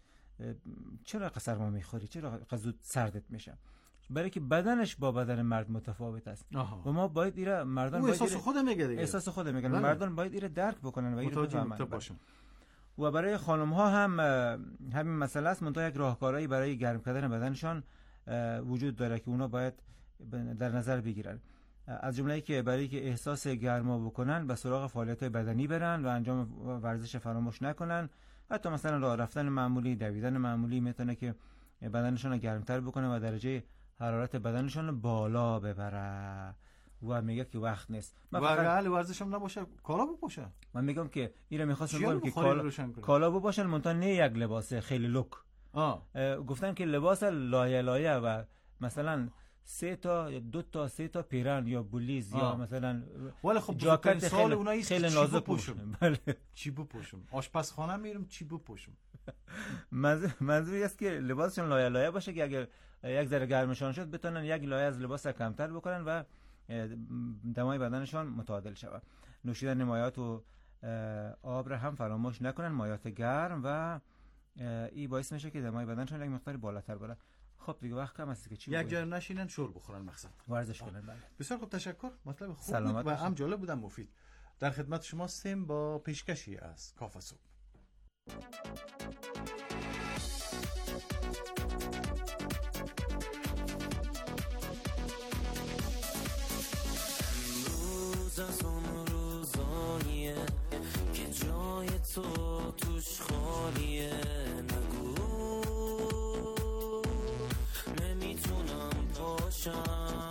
چرا سرما میخوری، چرا زود سردت میشه، برای که بدنش با بدن مرد متفاوت است. آها. و ما باید ایره مردان باید احساس خود میگه دیگه احساس خود میگه مردان باید ایره درک بکنن و ایره بفهمن. و برای خانم ها هم همین مسئله است، منتها یک راهکارهایی برای گرم کردن بدنشان وجود داره که اونا باید در نظر بگیرن. از جمله که برای که احساس گرما بکنن به سراغ فعالیت‌های بدنی برن و انجام ورزش فراموش نکنن. حتی مثلا راه رفتن معمولی، دویدن معمولی میتونه که بدنشون رو گرمتر بکنه و درجه حرارت بدنشون رو بالا ببره. و میگه که وقت نیست. و اگه ورزش هم نباشه کالا بپوشه. من میگم که اینا میخواستم بگم که کالا کالا بپوشن، منتها نه یک لباس خیلی لوک. آه. گفتن که لباس لایه لایه و مثلا سه تا دو تا سه تا پیرن یا بولیز یا مثلا ولی خب جاکت سال اونایی خیلی نازک پوشم. بله چی بپوشم؟ آشپزخانه میرم چی بپوشم؟ منظوری است که لباسشون لایه لایه باشه که اگر یک ذره گرمشان شد بتونن یک لایه از لباس کمتر بکنن و دمای بدنشان متعادل شود. نوشیدن مایعات و آب را هم فراموش نکنن، مایعات گرم، و این باعث میشه که دمای بدنشان یک مقدار بالاتر بره. خب دیگه وقت کم است که چی یک جای نشینن شور بخورن، مقصد ورزش کنن. بله بسیار خوب، تشکر. مطلب خوب بود و هم جالب بود، مفید. در خدمت شما هستیم با پیشکشی از کافه صبح. امروز از اون روزاییه که جای تو توش خالیه، نگو نمیتونم باشم.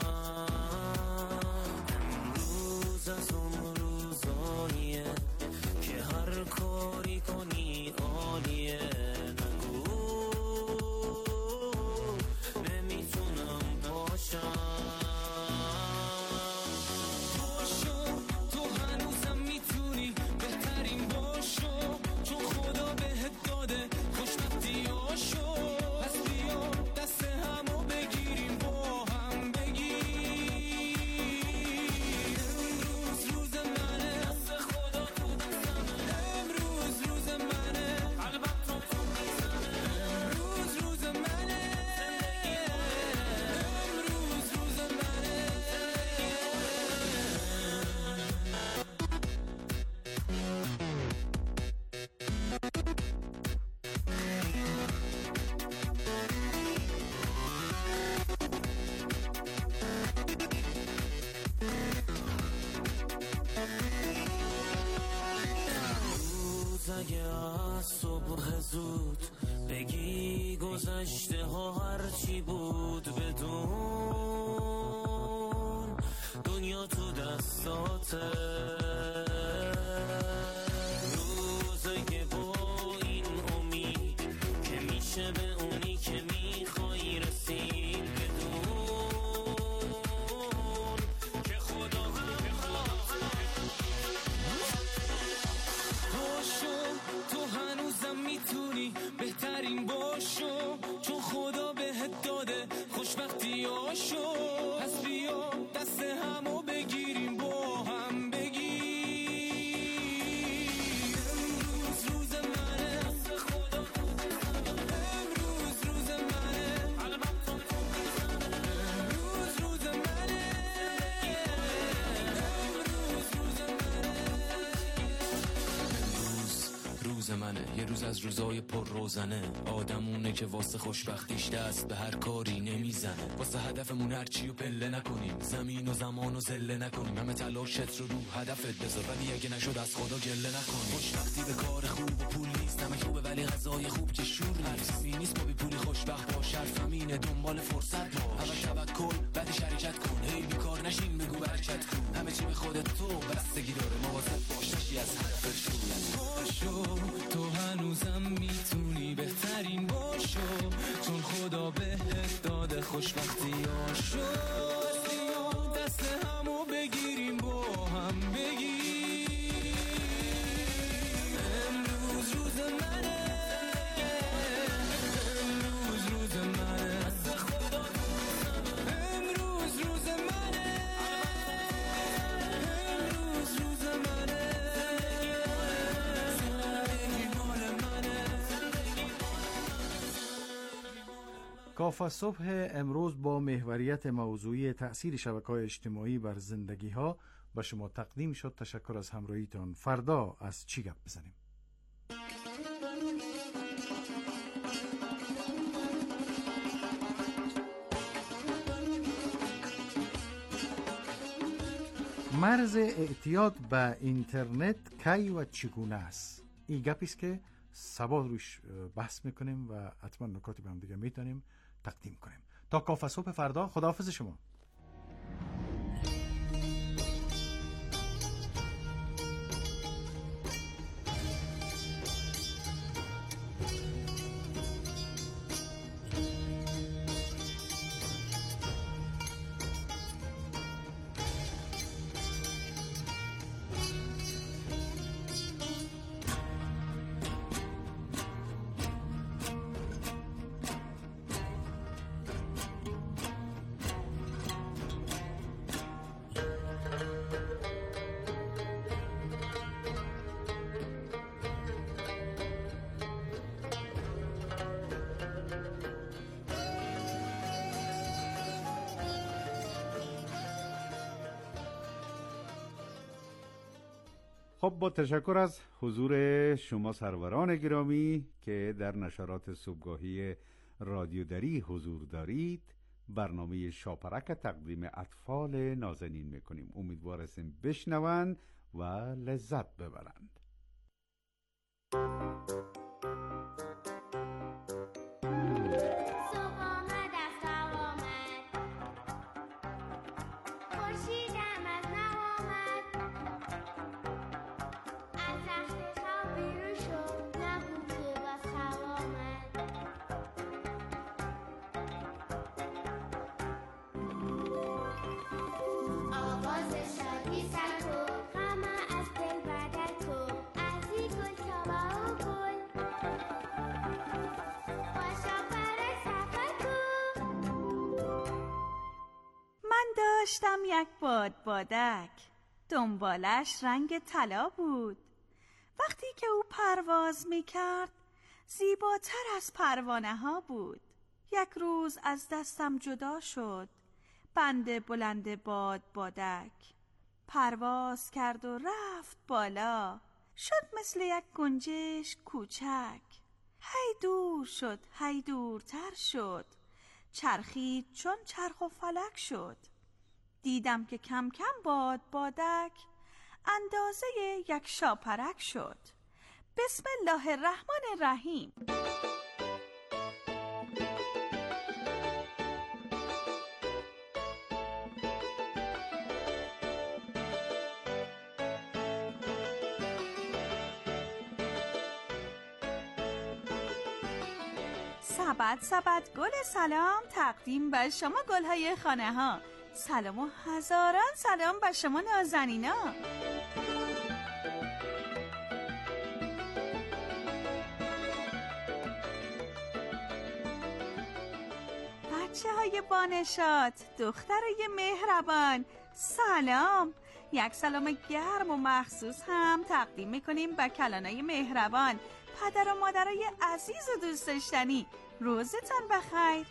امروز از اون روزاییه که هر کاری کنی عالیه، نگو نمیتونم باشم. اگه از صبح زود بگی گذشته ها هرچی بود، بدون دنیا تو دستاته. روزه که با این امید که میشه به اونی که میخوایی رسید، بدون که خدا هم تو هنوزم میتونی بهترین باشو، چون خدا بهت داده خوشبختی هاشو. پس بیا دست همو بگیریم با هم بگیر امروز روز منه، خدا امروز روز منه، امروز روز منه، امروز روز منه. روز منه، یه روز از روزای پر روزنه. آدمونه که واسه خوشبختیش دست به هر کاری نمیزنه. واسه هدفمون هرچی و پله نکنیم، زمین و زمان و زله نکنیم. همه تلاشت رو رو هدفت بذار، ولی اگه نشد از خدا گله نکنیم. خوشبختی به کار خوب و پول نیست، نمک خوبه ولی غذای خوب که شور نیست. حرفی نیست با بی پولی خوشبخت باش، حرفمینه دنبال فرصت باش. اول توکل بعد شرکت کن، هی بیکار نشین بگو برکت کن. همه چی به خودت تو بستگی داره، مواظب باش نشی از حرفت دور. باشو تو هنوزم میتونی بهترین باشو، چون خدا بهت داده خوشبختی هاشو. دست همو بگیریم با هم بگیر امروز روز منه، امروز روز منه، امروز روز منه، امروز روز منه. کافه صبح امروز با محوریت موضوعی تأثیر شبکه‌های اجتماعی بر زندگی ها به شما تقدیم شد. تشکر از همراهیتان. فردا از چی گپ بزنیم؟ مرز اعتیاد به اینترنت کی و چگونه است؟ این گپی است که سبا روش بحث میکنیم و حتما نکاتی به هم دیگه میتونیم تقدیم کنیم. تا کافه صبح فردا، خداحافظ شما. خب با تشکر از حضور شما سروران گرامی که در نشرات صبحگاهی رادیو دری حضور دارید، برنامه شاپرک تقدیم اطفال نازنین میکنیم. امیدوار هستیم بشنوند و لذت ببرند. داشتم یک باد بادک، دنبالش رنگ طلا بود. وقتی که او پرواز می کرد زیباتر از پروانه ها بود. یک روز از دستم جدا شد بند بلند باد بادک. پرواز کرد و رفت بالا، شد مثل یک گنجشک کوچک. هی دور شد هی دورتر شد، چرخید چون چرخ و فلک شد. دیدم که کم کم باد بادک اندازه یک شاپرک شد. بسم الله الرحمن الرحیم. سبد سبد گل سلام تقدیم به شما گلهای خانه ها. سلام و هزاران سلام به شما نازنینا. بچه های بانشات، دخترای مهربان، سلام. یک سلام گرم و مخصوص هم تقدیم میکنیم به کلانای مهربان، پدر و مادرای عزیز و دوست داشتنی. روزتان بخیر.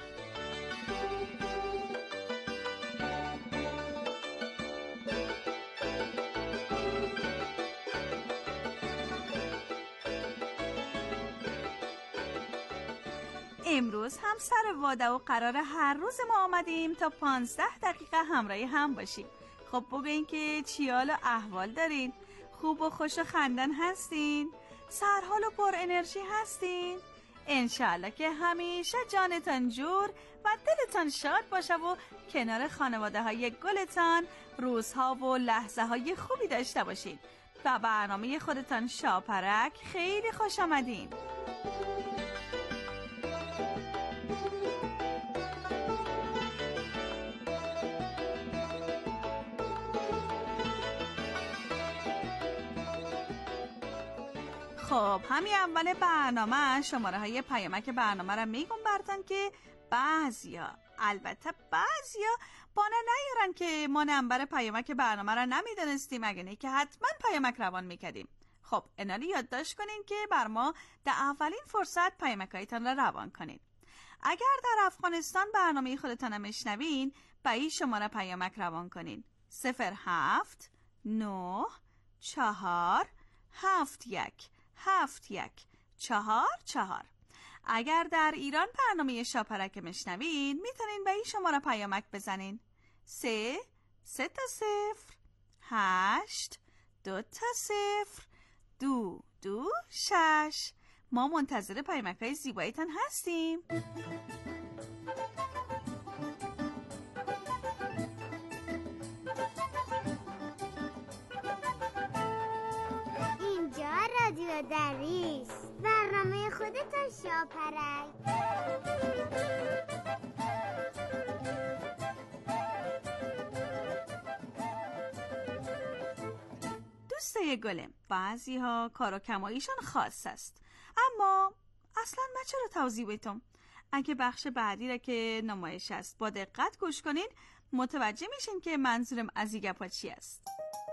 امروز هم سر واده و قرار هر روز ما آمدیم تا پانزده دقیقه همراه هم باشیم. خب بگوین که چی حال و احوال دارین؟ خوب و خوش و خندان هستین؟ سرحال و پر انرژی هستین؟ انشالله که همیشه جانتان جور و دلتان شاد باشه و کنار خانواده های گلتان روزها و لحظه های خوبی داشته باشید. و برنامه خودتان شاپرک خیلی خوش آمدین. خب همین اول برنامه شماره های پیامک برنامه را میگم براتون که بعضیا، البته بعضیا بانه نیارن که ما نمبر پیامک برنامه را نمیدونستیم، اگه نه که حتما پیامک روان میکردیم. خب انالی یادداشت کنین که بر ما در اولین فرصت پیامک هایتان را روان کنین. اگر در افغانستان برنامه خودتان میشنوین با این شماره پیامک روان کنین: صفر هفت نه چهار هفت یک هفت یک چهار چهار. اگر در ایران برنامه شاپرک میشنوین میتونین به این شماره پیامک بزنین: سه سه تا صفر هشت دو تا صفر دو دو شش. ما منتظر پیامک های زیباییتان هستیم. اینجا رادیو دریس، برنامه خودتان شاپرک. دوستای گلم، بعضی ها کار و کماییشان خاص است، اما اصلا من چرا توضیح بهتم؟ اگه بخش بعدی را که نمایش است با دقت گوش کنین متوجه میشین که منظورم از این گپا چی است.